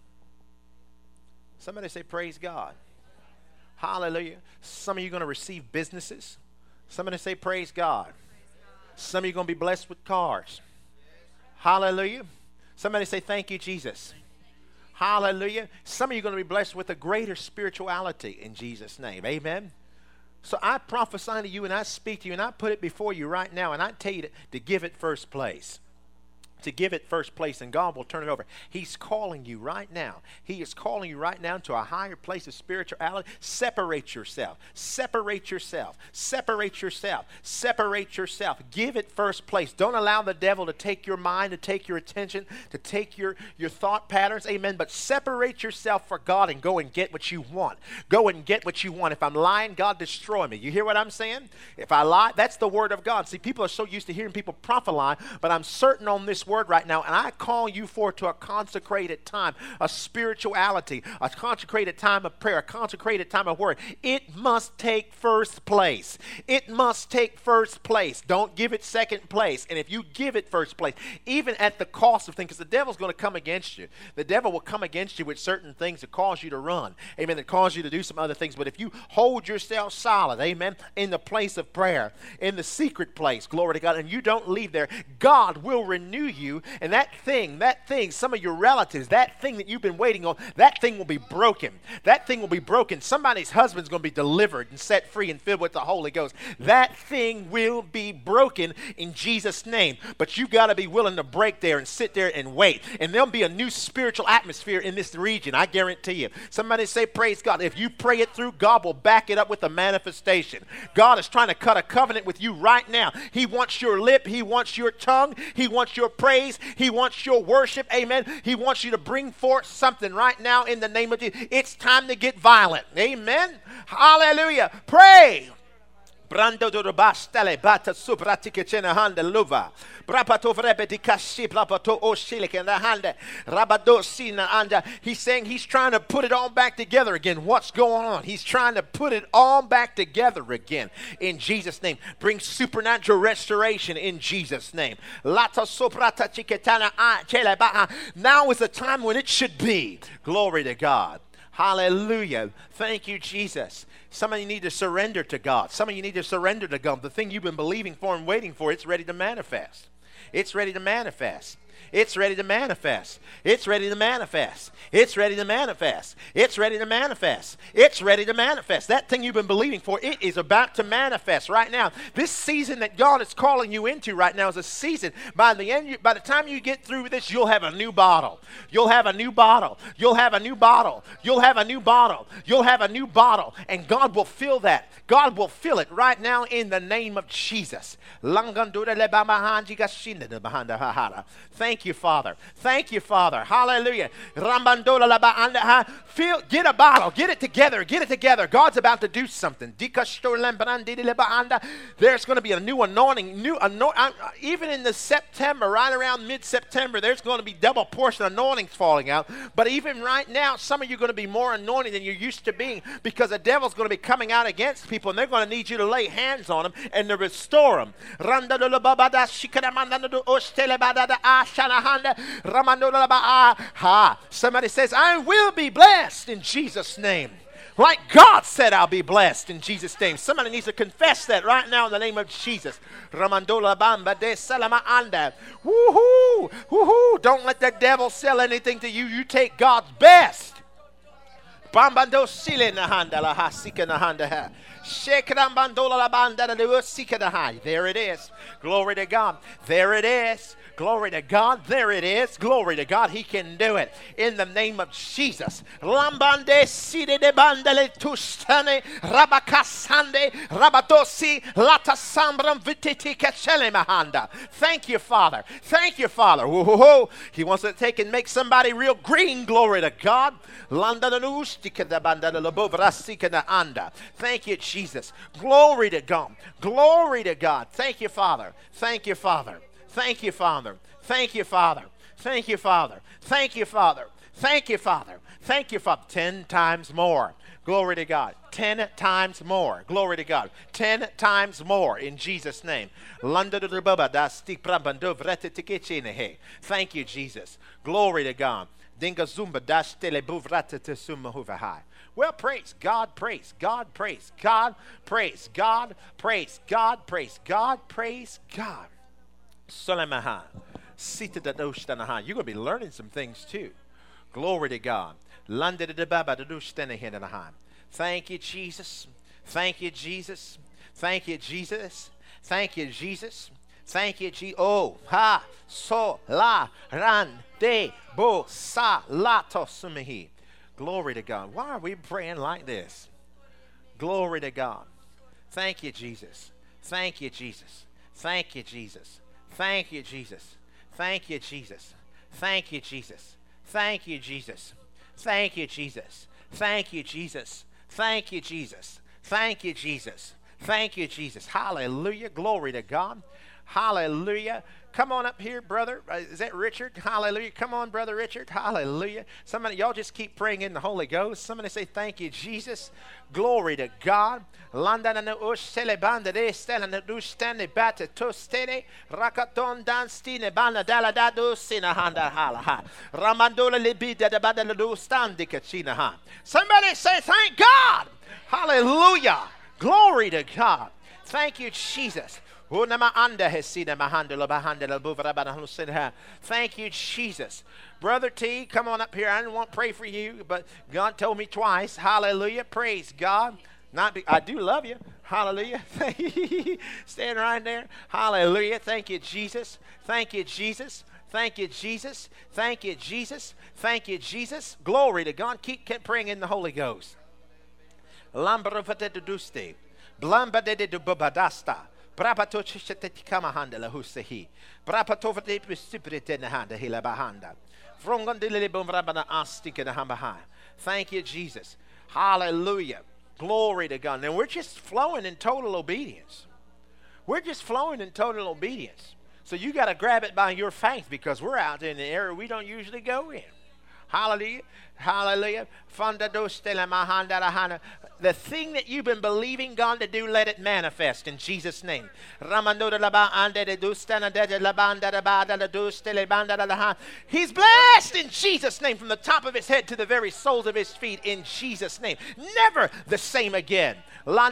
Somebody say praise God. Hallelujah. Some of you are going to receive businesses. Somebody say praise God. Some of you are going to be blessed with cars. Hallelujah. Somebody say thank you, Jesus. Hallelujah. Some of you are going to be blessed with a greater spirituality in Jesus' name. Amen. So I prophesy to you and I speak to you and I put it before you right now and I tell you to give it first place. To give it first place, and God will turn it over. He's calling you right now. He is calling you right now to a higher place of spirituality. Separate yourself. Separate yourself. Separate yourself. Separate yourself. Give it first place. Don't allow the devil to take your mind, to take your attention, to take your thought patterns. Amen. But separate yourself for God and go and get what you want. Go and get what you want. If I'm lying, God, destroy me. You hear what I'm saying? If I lie, that's the word of God. See, people are so used to hearing people prophesy, but I'm certain on this word right now, and I call you forth to a consecrated time, a spirituality, a consecrated time of prayer, a consecrated time of word. It must take first place. It must take first place. Don't give it second place. And if you give it first place, even at the cost of things, because the devil's going to come against you. The devil will come against you with certain things that cause you to run. Amen. That cause you to do some other things. But if you hold yourself solid, amen, in the place of prayer, in the secret place, glory to God, and you don't leave there, God will renew you. And that thing, some of your relatives, that thing that you've been waiting on, that thing will be broken. That thing will be broken. Somebody's husband's going to be delivered and set free and filled with the Holy Ghost. That thing will be broken in Jesus' name. But you've got to be willing to break there and sit there and wait. And there'll be a new spiritual atmosphere in this region, I guarantee you. Somebody say, praise God. If you pray it through, God will back it up with a manifestation. God is trying to cut a covenant with you right now. He wants your lip. He wants your tongue. He wants your praise. He wants your worship. Amen. He wants you to bring forth something right now in the name of Jesus. It's time to get violent. Amen. Hallelujah. Pray. Brando do bastale bata subratike chena hande luva. Brapato vrebe di kashi plapato o shilik in the hande. Rabado sina anda. He's saying he's trying to put it all back together again. What's going on? He's trying to put it all back together again in Jesus' name. Bring supernatural restoration in Jesus' name. Lata soprata chiketana chele ba. Now is the time when it should be. Glory to God. Hallelujah. Thank you, Jesus. Some of you need to surrender to God. Some of you need to surrender to God. The thing you've been believing for and waiting for, it's ready to manifest. It's ready to manifest. It's ready to manifest. It's ready to manifest. It's ready to manifest. It's ready to manifest. It's ready to manifest. That thing you've been believing for, it is about to manifest right now. This season that God is calling you into right now is a season. By the time you get through this, you'll have a new bottle. You'll have a new bottle. You'll have a new bottle. You'll have a new bottle. You'll have a new bottle. And God will fill that. God will fill it right now in the name of Jesus. Thank you, Father. Thank you, Father. Hallelujah. Get a bottle. Get it together. Get it together. God's about to do something. There's going to be a new anointing. Even in the September, right around mid-September, there's going to be double portion anointings falling out. But even right now, some of you are going to be more anointed than you're used to being, because the devil's going to be coming out against people, and they're going to need you to lay hands on them and to restore them. Somebody says, I will be blessed in Jesus' name. Like God said, I'll be blessed in Jesus' name. Somebody needs to confess that right now in the name of Jesus. Ramandola bamba de salama anda. Woohoo! Woohoo! Don't let the devil sell anything to you. You take God's best. Bambando sile nahanda la hasika nahanda ha. Shekrambandola la banda de usika nahai. There it is. Glory to God. There it is. Glory to God. There it is. Glory to God. He can do it. In the name of Jesus. Lambande side de bandele tustane rabakasande rabatosi lata sambram vititi kachele mahanda. Thank you, Father. Thank you, Father. Whoa. He wants to take and make somebody real green. Glory to God. Thank you, Jesus. Glory to God. Glory to God. Thank you, Father. Thank you, Father. Thank you, Father. Thank you, Father. Thank you, Father. Thank you, Father. Thank you, Father. Thank you, Father. 10 times more. Glory to God. 10 times more. Glory to God. 10 times more in Jesus' name. Thank you, Jesus. Glory to God. Well, praise God, praise God, praise God, praise God, praise God, praise God, praise God. Solemaha. You're going to be learning some things too. Glory to God. Thank you, Jesus. Thank you, Jesus. Thank you, Jesus. Thank you, Jesus. Thank you, Jesus. Oh, ha, so, la, ran, de, bo, sa, la, to, sumihi. Glory to God. Why are we praying like this? Glory to God. Thank you, Jesus. Thank you, Jesus. Thank you, Jesus. Thank you, Jesus. Thank you, Jesus. Thank you, Jesus. Thank you, Jesus. Thank you, Jesus. Thank you, Jesus. Thank you, Jesus. Thank you, Jesus. Thank you, Jesus. Hallelujah. Glory to God. Hallelujah. Come on up here, brother. Is that Richard? Hallelujah. Come on, brother Richard. Hallelujah. Somebody, y'all just keep praying in the Holy Ghost. Somebody say, thank you, Jesus. Glory to God. Somebody say, thank God. Hallelujah. Glory to God. Thank you, Jesus. Thank you, Jesus. Brother T, come on up here. I didn't want to pray for you, but God told me twice. Hallelujah. Praise God. I do love you. Hallelujah. Stand right there. Hallelujah. Thank you, Jesus. Thank you, Jesus. Thank you, Jesus. Thank you, Jesus. Thank you, Jesus. Glory to God. Keep praying in the Holy Ghost. Lambarovateduste. Blambadedubabadasta. Brapato chishetekamahanda la husehi. Brapato de precipitatenahanda hilabahanda. Frongondilibumrabana astikanahambaha. Thank you, Jesus. Hallelujah. Glory to God. Now we're just flowing in total obedience. We're just flowing in total obedience. So you got to grab it by your faith, because we're out in an area we don't usually go in. Hallelujah. Hallelujah. The thing that you've been believing God to do, let it manifest in Jesus' name. He's blessed in Jesus' name, from the top of his head to the very soles of his feet, in Jesus' name. Never the same again. La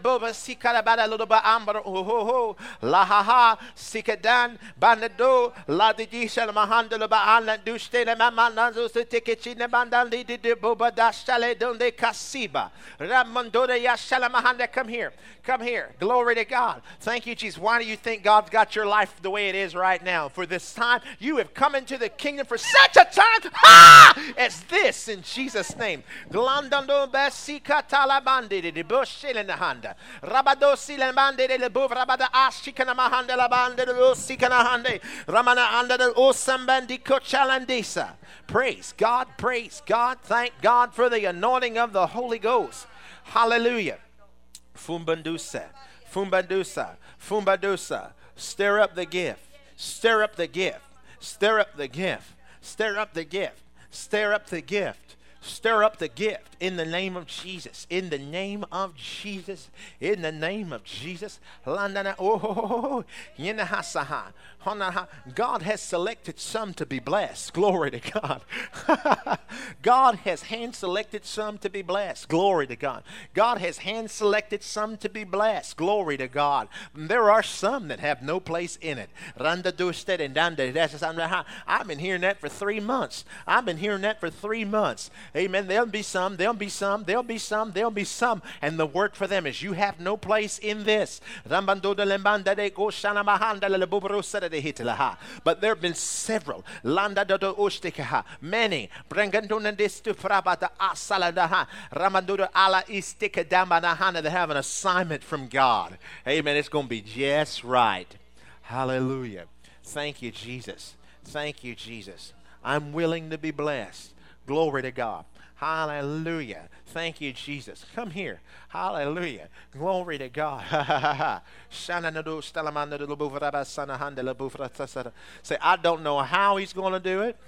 ha ha sikadan banado la dijal mahandala baala duste le mamanazo se tekechine bandan de boba dashale donde kasiba Come here. Come here. Glory to God. Thank you, Jesus. Why do you think God's got your life the way it is right now? For this time, you have come into the kingdom for such a time as this, in Jesus' name. Praise God, praise God. Thank God for the anointing of the Holy Ghost. Hallelujah. Fumbandusa, fumbandusa, fumbandusa. Stir up the gift. Stir up the gift. Stir up the gift. Stir up the gift. Stir up the gift. Stir up the gift in the name of Jesus. In the name of Jesus. In the name of Jesus. God has selected some to be blessed. Glory to God. God has hand selected some to be blessed. Glory to God. God has hand selected some to be blessed. Glory to God. There are some that have no place in it. I've been hearing that for 3 months. I've been hearing that for 3 months. Amen. There'll be some. There'll be some. There'll be some. There'll be some. And the word for them is you have no place in this. But there have been several. Many. That have an assignment from God. Amen. It's going to be just right. Hallelujah. Thank you, Jesus. Thank you, Jesus. I'm willing to be blessed. Glory to God. Hallelujah. Thank you, Jesus. Come here. Hallelujah. Glory to God. Say, I don't know how he's going to do it.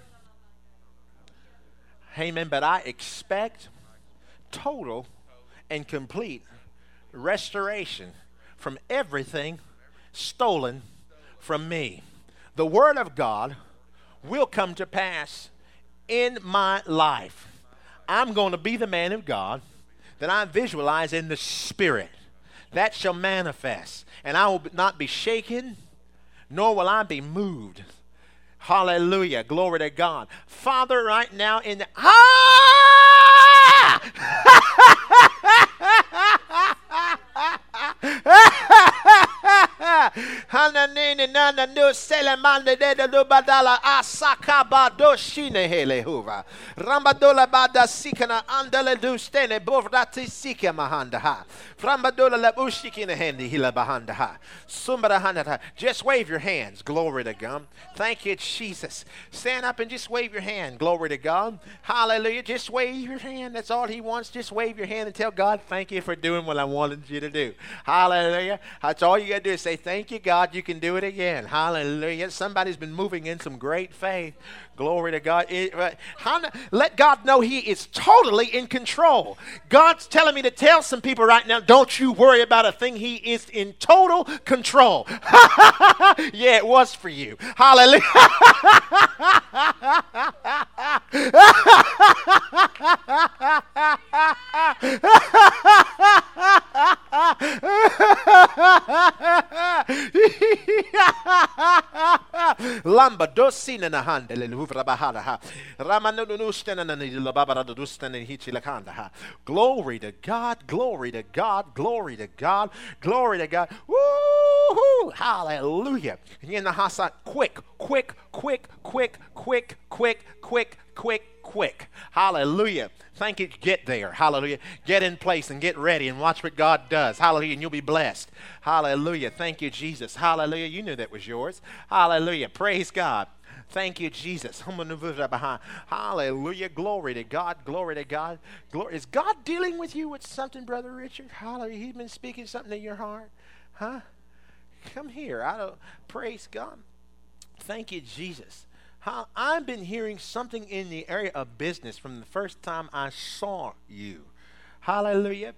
Amen. But I expect total and complete restoration from everything stolen from me. The word of God will come to pass in my life. I'm going to be the man of God that I visualize in the Spirit. That shall manifest. And I will not be shaken, nor will I be moved. Hallelujah. Glory to God. Father, right now in the... Rambadola bada sikana andele dustene bovrati sika mahanda Rambadola labushikina handy hila bahanda Sumbara handa. Just wave your hands. Glory to God. Thank you, Jesus. Stand up and just wave your hand. Glory to God. Hallelujah. Just wave your hand. That's all he wants. Just wave your hand and tell God, thank you for doing what I wanted you to do. Hallelujah. That's all you got to do is say, thank you, God. You can do it again. Hallelujah. Somebody's been moving in some great faith. Glory to God. Let God know he is totally in control. God's telling me to tell some people right now, don't you worry about a thing. He is in total control. Yeah, it was for you. Hallelujah. Lamba dosina na handele luvra bahada ha ramanunustena na nila babara dustena hichilakanda ha. Glory to God, glory to God, glory to God, glory to God. Woo-hoo! Hallelujah. Quick, quick, quick, quick, quick, quick, quick, quick, quick. Hallelujah. Thank you. Get there. Hallelujah. Get in place and get ready and watch what God does. Hallelujah. And you'll be blessed. Hallelujah. Thank you, Jesus. Hallelujah. You knew that was yours. Hallelujah. Praise God. Thank you, Jesus. Hallelujah. Glory to God. Glory to God. Glory. Is God dealing with you with something, Brother Richard? Hallelujah. He's been speaking something to your heart. Huh? Come here. Praise God. Thank you, Jesus. I've been hearing something in the area of business from the first time I saw you. Hallelujah.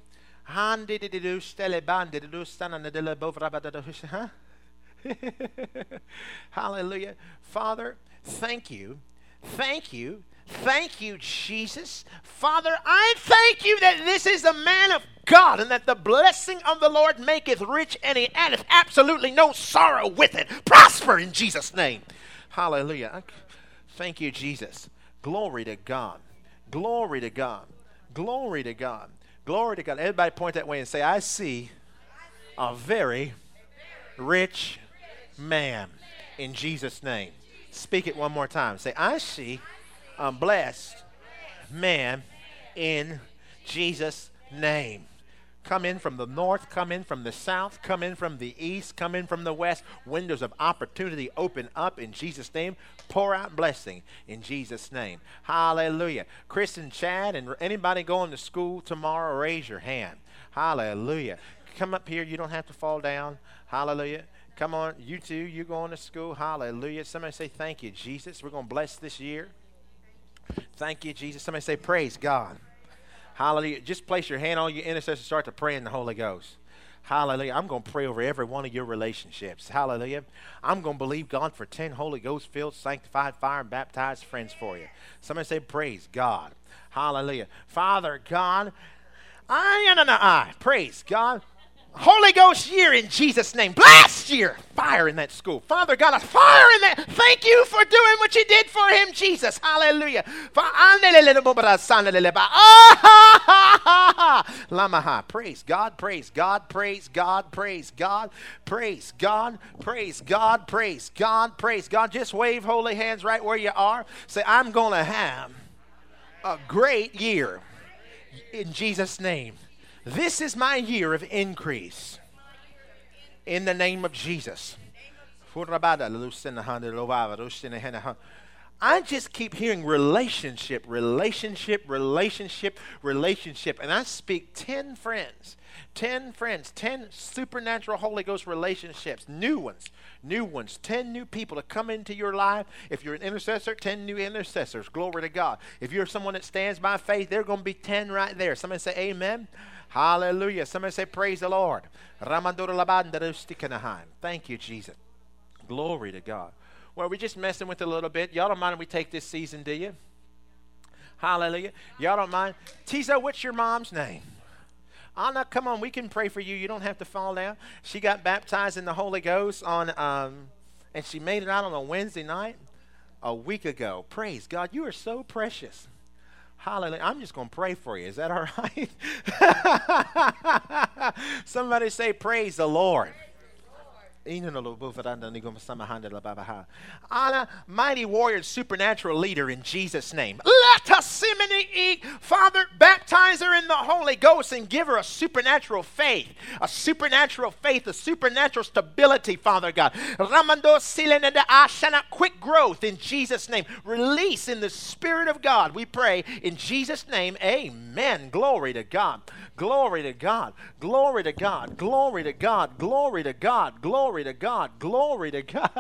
Hallelujah. Father, thank you. Thank you. Thank you, Jesus. Father, I thank you that this is the man of God and that the blessing of the Lord maketh rich and he addeth absolutely no sorrow with it. Prosper in Jesus' name. Hallelujah. Thank you, Jesus. Glory to God. Glory to God. Glory to God. Glory to God. Everybody point that way and say, I see a very rich man in Jesus' name. Speak it one more time. Say, I see a blessed man in Jesus' name. Come in from the north, come in from the south, come in from the east, come in from the west. Windows of opportunity open up in Jesus' name. Pour out blessing in Jesus' name. Hallelujah. Chris and Chad and anybody going to school tomorrow, raise your hand. Hallelujah. Come up here. You don't have to fall down. Hallelujah. Come on. You too. You going to school. Hallelujah. Somebody say, thank you, Jesus. We're going to bless this year. Thank you, Jesus. Somebody say, praise God. Hallelujah. Just place your hand on your intercessor. Start to pray in the Holy Ghost. Hallelujah. I'm going to pray over every one of your relationships. Hallelujah. I'm going to believe God for 10 Holy Ghost filled, sanctified, fire, and baptized friends for you. Somebody say, praise God. Hallelujah. Father God, praise God. Holy Ghost year in Jesus' name. Blast year. Fire in that school. Father God, a fire in that. Thank you for doing what you did for him, Jesus. Hallelujah. Praise God, praise God, praise God, praise God, praise God, praise God, praise God, praise God. Just wave holy hands right where you are. Say, I'm going to have a great year in Jesus' name. This is my year of increase. In the name of Jesus. I just keep hearing relationship, relationship, relationship, relationship. And I speak 10 friends, 10 supernatural Holy Ghost relationships, new ones, 10 new people to come into your life. If you're an intercessor, 10 new intercessors. Glory to God. If you're someone that stands by faith, there are going to be 10 right there. Somebody say amen. Hallelujah. Somebody say praise the Lord. Thank you, Jesus. Glory to God. Well, we're just messing with it a little bit. Y'all don't mind if we take this season, do you? Hallelujah. Y'all don't mind? Tizo, what's your mom's name? Anna, come on, we can pray for you. You don't have to fall down. She got baptized in the Holy Ghost and she made it out on a Wednesday night a week ago. Praise God. You are so precious. Hallelujah. I'm just going to pray for you. Is that all right? Somebody say, praise the Lord. Anna, mighty warrior, supernatural leader in Jesus' name. Father, baptize her in the Holy Ghost and give her a supernatural faith, a supernatural stability, Father God. Quick growth in Jesus' name. Release in the Spirit of God, we pray in Jesus' name. Amen. Glory to God. Glory to God. Glory to God. Glory to God. Glory to God. Glory to God. Glory to God.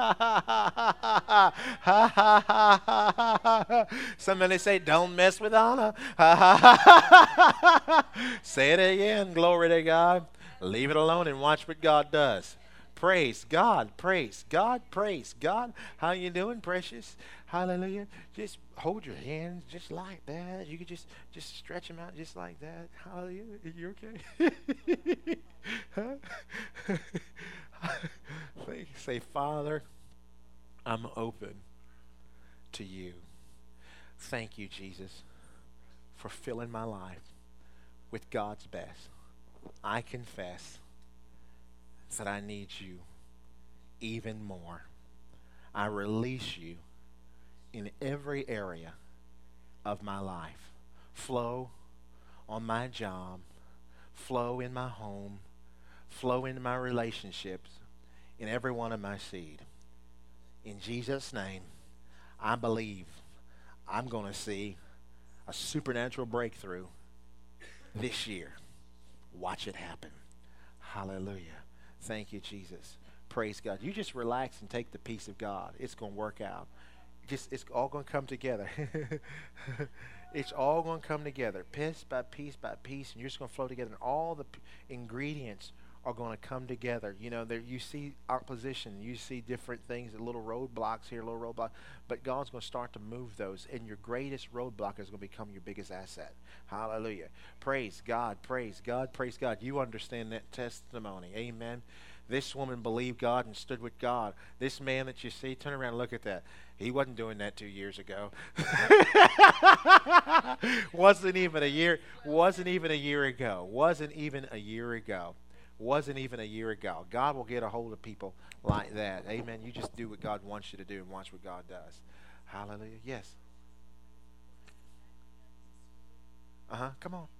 Somebody say, don't mess with Anna. Say it again. Glory to God. Leave it alone and watch what God does. Praise God. Praise God. Praise God. How you doing, precious? Hallelujah. Just hold your hands just like that. You could just stretch them out just like that. Hallelujah. You okay? Huh? Say, Father, I'm open to you. Thank you, Jesus, for filling my life with God's best. I confess that I need you even more. I release you in every area of my life. Flow on my job, flow in my home, flow into my relationships, in every one of my seed. In Jesus' name, I believe I'm going to see a supernatural breakthrough this year. Watch it happen. Hallelujah. Thank you, Jesus. Praise God. You just relax and take the peace of God. It's going to work out. It's all going to come together. It's all going to come together, piece by piece by piece, and you're just going to flow together. And all the ingredients are going to come together. You know, there you see opposition, you see different things, little roadblocks here, little roadblocks, but God's going to start to move those, and your greatest roadblock is going to become your biggest asset. Hallelujah. Praise God, praise God, praise God. You understand that testimony. Amen. This woman believed God and stood with God. This man that you see, turn around and look at that. He wasn't doing that 2 years ago. Wasn't even a year ago. Wasn't even a year ago. God will get a hold of people like that. Amen. You just do what God wants you to do and watch what God does. Hallelujah. Yes. Come on.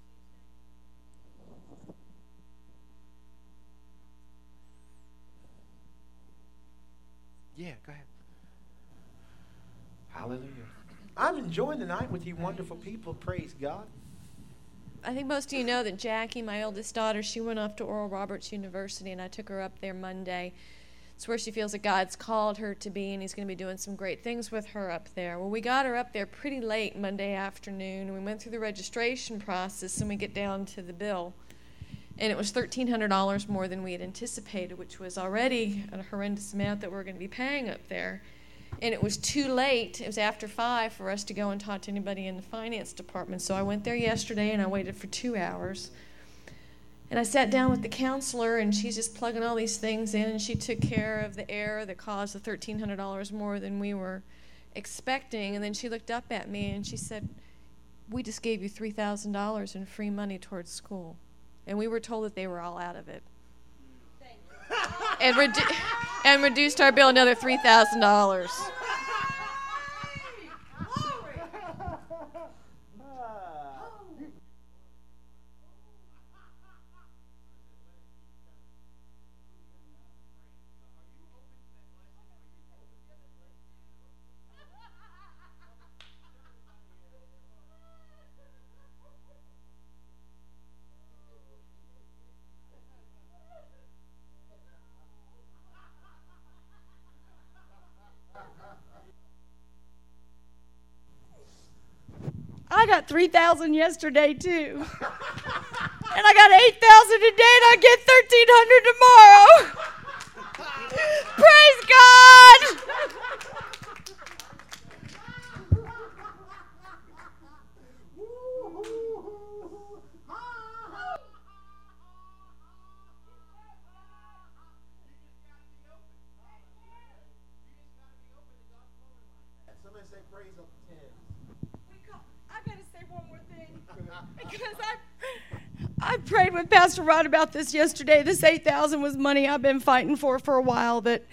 Yeah, go ahead. Hallelujah. I'm enjoying the night with you wonderful people. Praise God. I think most of you know that Jackie, my oldest daughter, she went off to Oral Roberts University, and I took her up there Monday. It's where she feels that God's called her to be, and he's going to be doing some great things with her up there. Well, we got her up there pretty late Monday afternoon, and we went through the registration process, and we get down to the bill. And it was $1,300 more than we had anticipated, which was already a horrendous amount that we're going to be paying up there. And it was too late. It was after 5 for us to go and talk to anybody in the finance department. So I went there yesterday, and I waited for 2 hours. And I sat down with the counselor, and she's just plugging all these things in, and she took care of the error that caused the $1,300 more than we were expecting. And then she looked up at me, and she said, "We just gave you $3,000 in free money towards school." And we were told that they were all out of it. And, reduced our bill another $3,000. I got $3,000 yesterday too, and I got $8,000 today, and I get $1,300 tomorrow. Praise God! Somebody say praise up to 10. I gotta say one more thing, because I prayed with Pastor Rod about this yesterday. This $8,000 was money I've been fighting for a while that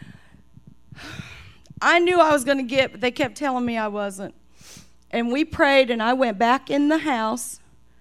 I knew I was going to get, but they kept telling me I wasn't. And we prayed, and I went back in the house.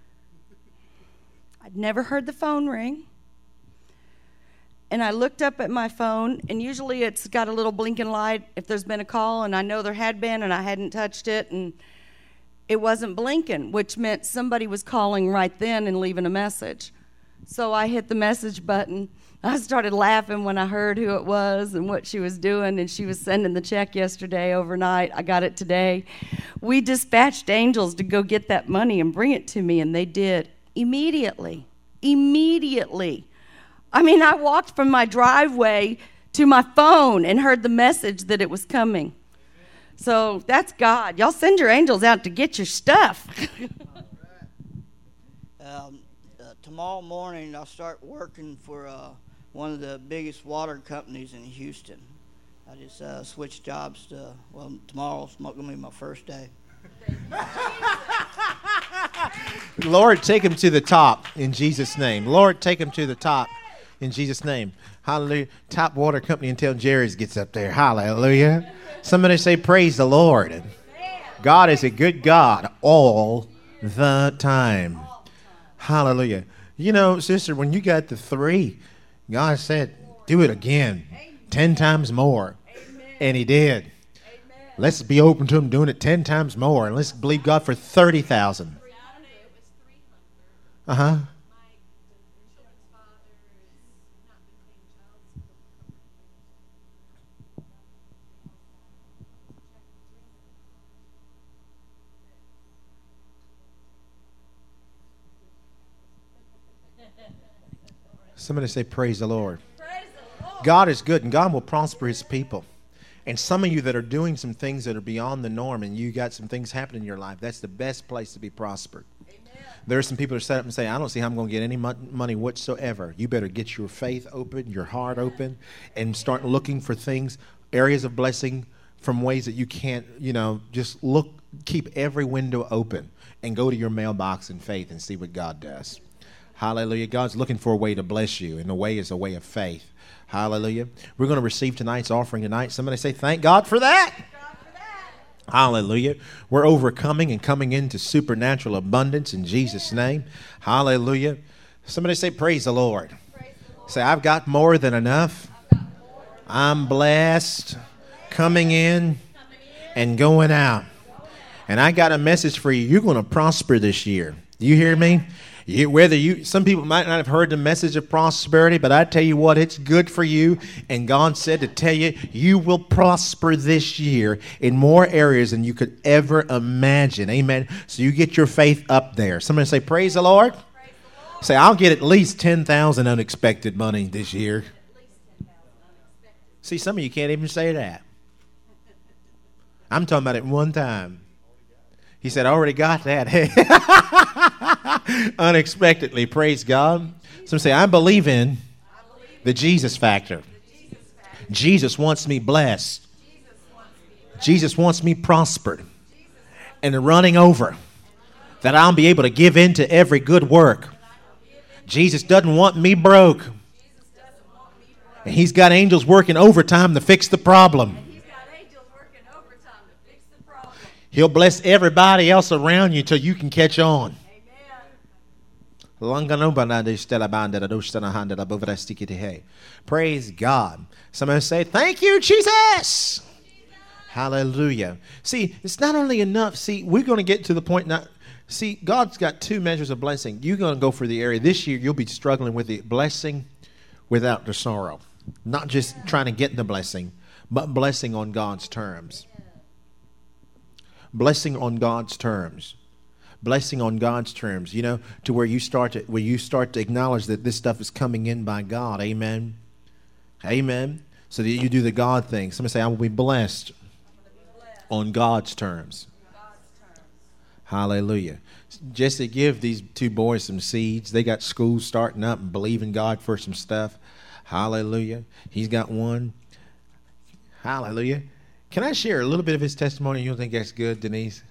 I'd never heard the phone ring. And I looked up at my phone, and usually it's got a little blinking light if there's been a call, and I know there had been, and I hadn't touched it, and it wasn't blinking, which meant somebody was calling right then and leaving a message. So I hit the message button. I started laughing when I heard who it was and what she was doing, and she was sending the check yesterday overnight. I got it today. We dispatched angels to go get that money and bring it to me, and they did immediately. Immediately. I mean, I walked from my driveway to my phone and heard the message that it was coming. So that's God. Y'all send your angels out to get your stuff. Tomorrow morning, I'll start working for one of the biggest water companies in Houston. I just switched jobs to, tomorrow's going to be my first day. Lord, take him to the top in Jesus' name. Lord, take him to the top in Jesus' name. Hallelujah. Top water company until Jerry's gets up there. Hallelujah. Somebody say, praise the Lord. God is a good God all the time. Hallelujah. You know, sister, when you got the 3, God said, do it again, 10 times more. And he did. Let's be open to him doing it 10 times more. And let's believe God for 30,000. Uh-huh. Somebody say, praise the Lord. Praise the Lord. God is good, and God will prosper his people. And some of you that are doing some things that are beyond the norm, and you got some things happening in your life, that's the best place to be prospered. Amen. There are some people that set up and say, I don't see how I'm going to get any money whatsoever. You better get your faith open, your heart open, and start looking for things, areas of blessing from ways that you can't, just look, keep every window open and go to your mailbox in faith and see what God does. Hallelujah. God's looking for a way to bless you, and the way is a way of faith. Hallelujah. We're going to receive tonight's offering tonight. Somebody say, thank God for that. Hallelujah. We're overcoming and coming into supernatural abundance in Jesus' name. Hallelujah. Somebody say, praise the Lord. Say, I've got more than enough. I'm blessed, coming in and going out. And I got a message for you. You're going to prosper this year. You hear me? Some people might not have heard the message of prosperity, but I tell you what, it's good for you. And God said to tell you, you will prosper this year in more areas than you could ever imagine. Amen. So you get your faith up there. Somebody say, praise the Lord. Praise the Lord. Say, I'll get at least 10,000 unexpected money this year. See, some of you can't even say that. I'm talking about it one time. He said, I already got that. Unexpectedly, praise God. Some say, I believe in the Jesus factor. Jesus wants me blessed. Jesus wants me prospered and running over, that I'll be able to give in to every good work. Jesus doesn't want me broke. And he's got angels working overtime to fix the problem. He'll bless everybody else around you till you can catch on. Praise God. Somebody say, thank you, Jesus. Hallelujah. See, it's not only enough. See, we're going to get to the point now. See, God's got two measures of blessing. You're going to go for the area. This year, you'll be struggling with the blessing without the sorrow. Not just trying to get the blessing, but blessing on God's terms. Blessing on God's terms. Blessing on God's terms, to where you start to acknowledge that this stuff is coming in by God. Amen. Amen. So that you do the God thing. Somebody say, I will be blessed on God's terms. Hallelujah. Jesse, give these two boys some seeds. They got school starting up and believe in God for some stuff. Hallelujah. He's got one. Hallelujah. Can I share a little bit of his testimony? You don't think that's good, Denise?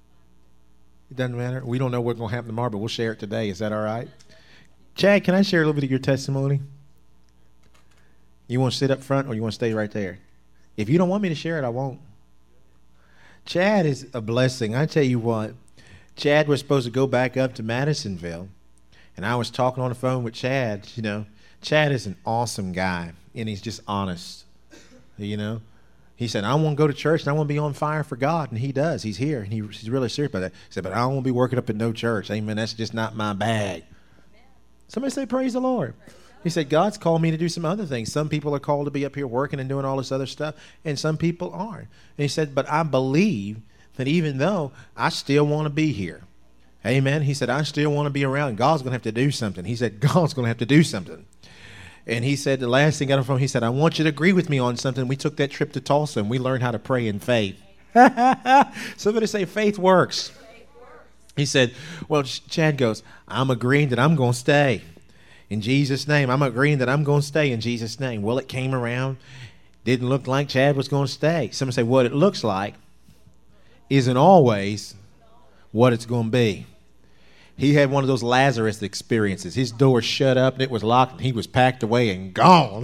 It doesn't matter. We don't know what's going to happen tomorrow, but we'll share it today. Is that all right? Chad, can I share a little bit of your testimony? You want to sit up front or you want to stay right there? If you don't want me to share it, I won't. Chad is a blessing. I tell you what, Chad was supposed to go back up to Madisonville, and I was talking on the phone with Chad. Chad is an awesome guy, and he's just honest, He said, I want to go to church and I want to be on fire for God. And he does. He's here. And he's really serious about that. He said, but I don't want to be working up in no church. Amen. That's just not my bag. Somebody say, praise the Lord. He said, God's called me to do some other things. Some people are called to be up here working and doing all this other stuff. And some people aren't. And he said, but I believe that even though I still want to be here. Amen. He said, I still want to be around. God's going to have to do something. He said, God's going to have to do something. And he said, the last thing I got from him, he said, I want you to agree with me on something. We took that trip to Tulsa and we learned how to pray in faith. Somebody say, faith works. He said, well, Chad goes, I'm agreeing that I'm going to stay in Jesus' name. I'm agreeing that I'm going to stay in Jesus' name. Well, it came around. Didn't look like Chad was going to stay. Somebody say, what it looks like isn't always what it's going to be. He had one of those Lazarus experiences. His door shut up and it was locked and he was packed away and gone.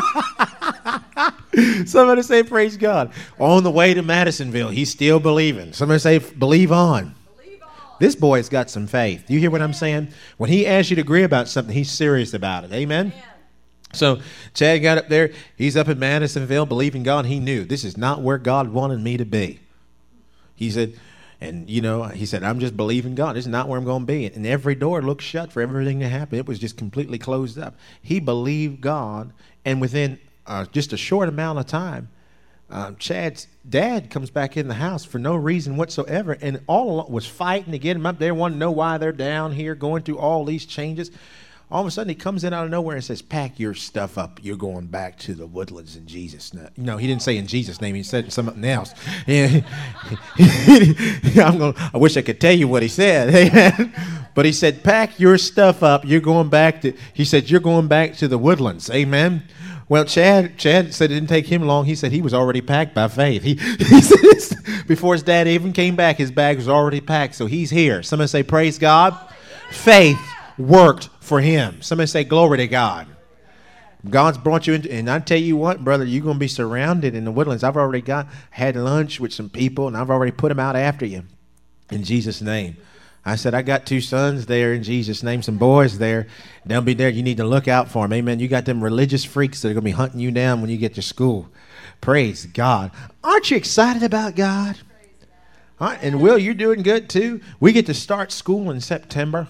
Somebody say, praise God. On the way to Madisonville, he's still believing. Somebody say, believe on. Believe on. This boy's got some faith. Do you hear what I'm saying? When he asks you to agree about something, he's serious about it. Amen? Yeah. So Chad got up there. He's up in Madisonville believing God. He knew this is not where God wanted me to be. He said, he said, I'm just believing God. This is not where I'm going to be. And every door looked shut for everything to happen. It was just completely closed up. He believed God. And within just a short amount of time, Chad's dad comes back in the house for no reason whatsoever. And all along was fighting to get him up there. Wanted to know why they're down here going through all these changes. All of a sudden, he comes in out of nowhere and says, pack your stuff up. You're going back to the Woodlands in Jesus' name. No, he didn't say in Jesus' name. He said something else. I wish I could tell you what he said. But he said, pack your stuff up. He said, you're going back to the Woodlands. Amen. Well, Chad said it didn't take him long. He said he was already packed by faith. He said before his dad even came back, his bag was already packed. So he's here. Somebody say, praise God. Faith worked for him. Somebody say, glory to God. God's brought you into, and I tell you what, brother, you're going to be surrounded in the Woodlands. I've already had lunch with some people, and I've already put them out after you in Jesus' name. I said, I got 2 sons there in Jesus' name, some boys there. They'll be there. You need to look out for them. Amen. You got them religious freaks that are going to be hunting you down when you get to school. Praise God. Aren't you excited about God? All right. And Will, you're doing good too. We get to start school in September.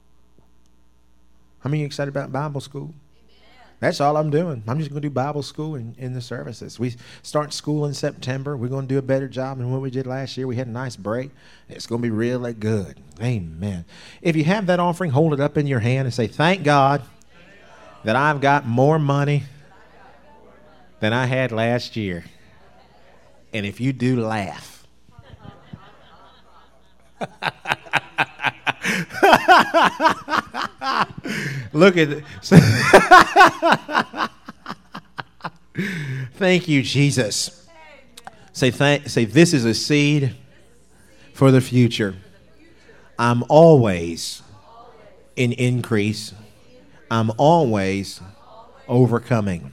How many are excited about Bible school? That's all I'm doing. I'm just going to do Bible school in the services. We start school in September. We're going to do a better job than what we did last year. We had a nice break. It's going to be really good. Amen. If you have that offering, hold it up in your hand and say, thank God that I've got more money than I had last year. And if you do, laugh. Look at it. Thank you, Jesus. Say this is a seed for the future. I'm always in increase. I'm always overcoming.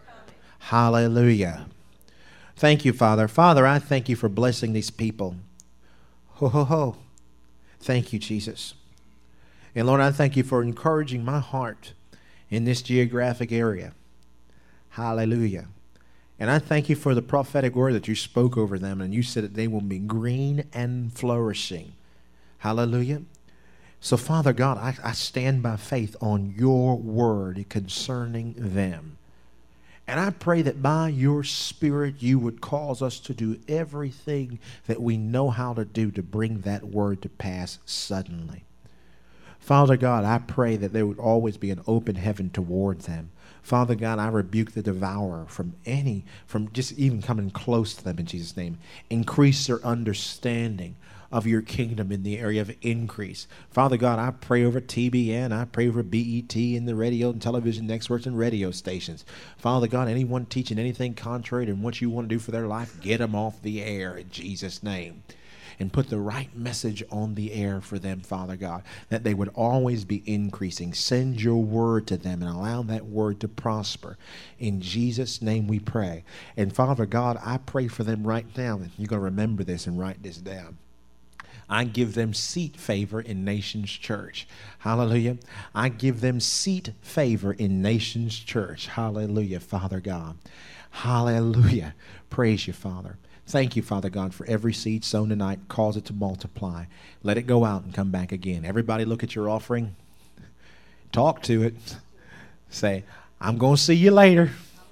Hallelujah. Thank you, Father. Father, I thank you for blessing these people. Ho, ho, ho. Thank you, Jesus. And Lord, I thank you for encouraging my heart in this geographic area. Hallelujah. And I thank you for the prophetic word that you spoke over them, and you said that they will be green and flourishing. Hallelujah. So, Father God, I stand by faith on your word concerning them. And I pray that by your Spirit you would cause us to do everything that we know how to do to bring that word to pass suddenly. Father God, I pray that there would always be an open heaven toward them. Father God, I rebuke the devourer from just even coming close to them in Jesus' name. Increase their understanding of your kingdom in the area of increase. Father God, I pray over TBN. I pray over BET and the radio and television networks and radio stations. Father God, anyone teaching anything contrary to what you want to do for their life, get them off the air in Jesus' name. And put the right message on the air for them, Father God, that they would always be increasing. Send your word to them and allow that word to prosper. In Jesus' name we pray. And Father God, I pray for them right now. You're going to remember this and write this down. I give them seat favor in Nations Church. Hallelujah. I give them seat favor in Nations Church. Hallelujah, Father God. Hallelujah. Praise you, Father. Thank you, Father God, for every seed sown tonight. Cause it to multiply. Let it go out and come back again. Everybody look at your offering. Talk to it. Say, I'm going to see you later.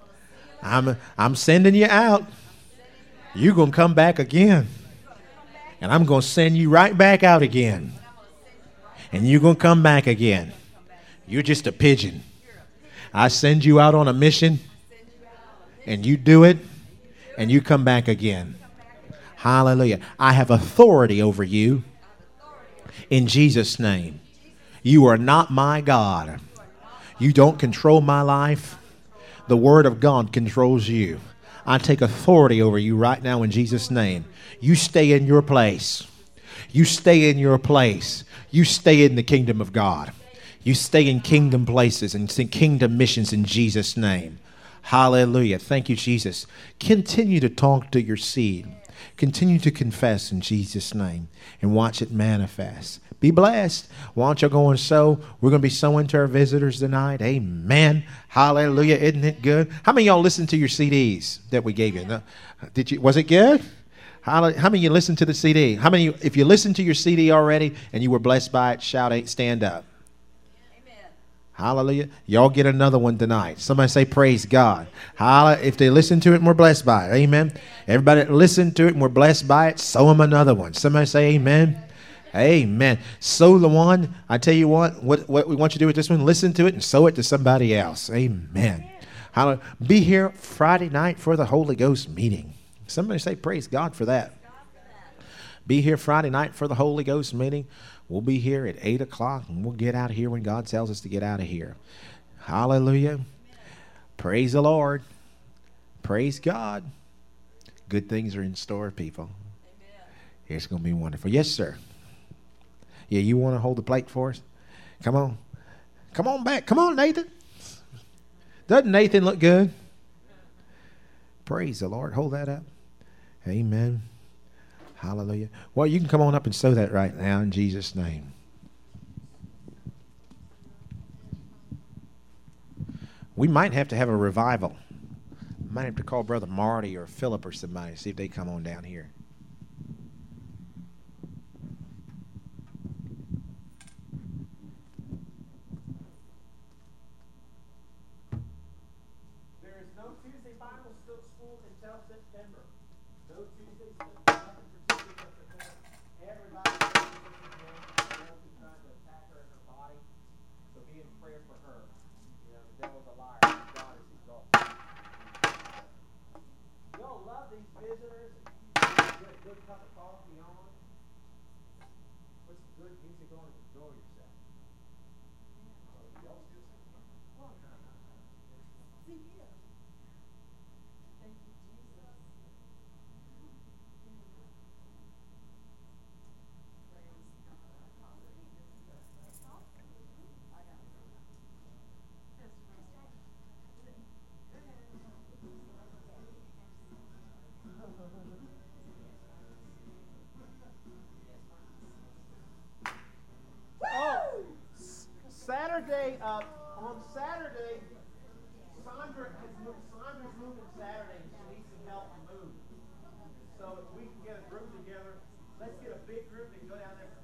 I'm sending you out. You're going to come back again. And I'm going to send you right back out again. And you're going to come back again. You're just a pigeon. I send you out on a mission. And you do it. And you come back again. Hallelujah. I have authority over you in Jesus' name. You are not my God. You don't control my life. The word of God controls you. I take authority over you right now in Jesus' name. You stay in your place. You stay in your place. You stay in the kingdom of God. You stay in kingdom places and kingdom missions in Jesus' name. Hallelujah. Thank you, Jesus. Continue to talk to your seed. Continue to confess in Jesus' name and watch it manifest. Be blessed. Why don't you go and sow? We're going to be sowing to our visitors tonight. Amen. Hallelujah. Isn't it good? How many of y'all listened to your CDs that we gave you? Did you? Was it good? How many of you listened to the CD? How many, if you listened to your CD already and you were blessed by it, shout, stand up. Hallelujah. Y'all get another one tonight. Somebody say, praise God. Hallelujah. If they listen to it and we're blessed by it. Amen. Everybody that listened to it and we're blessed by it, sow them another one. Somebody say amen. Amen. Sow the one. I tell you what we want you to do with this one, listen to it and sow it to somebody else. Amen. Hallelujah. Be here Friday night for the Holy Ghost meeting. Somebody say praise God for that. Be here Friday night for the Holy Ghost meeting. We'll be here at 8 o'clock, and we'll get out of here when God tells us to get out of here. Hallelujah. Praise the Lord. Praise God. Good things are in store, people. It's going to be wonderful. Yes, sir. Yeah, you want to hold the plate for us? Come on. Come on back. Come on, Nathan. Doesn't Nathan look good? Praise the Lord. Hold that up. Amen. Hallelujah. Well, you can come on up and sow that right now in Jesus' name. We might have to have a revival. Might have to call Brother Marty or Philip or somebody, see if they come on down here. There is no Tuesday Bible school until September. No Tuesday, nothing for Tuesday until September. Everybody knows she's trying to attack her in her body. So be in prayer for her. You know, the devil's a liar. God is exalted. Y'all love these visitors. Get a good cup of coffee on. Put some good music on and enjoy yourself. Saturday, on Saturday, Sandra's moving Saturday, and she needs some help to move. So if we can get a group together, let's get a big group and go down there for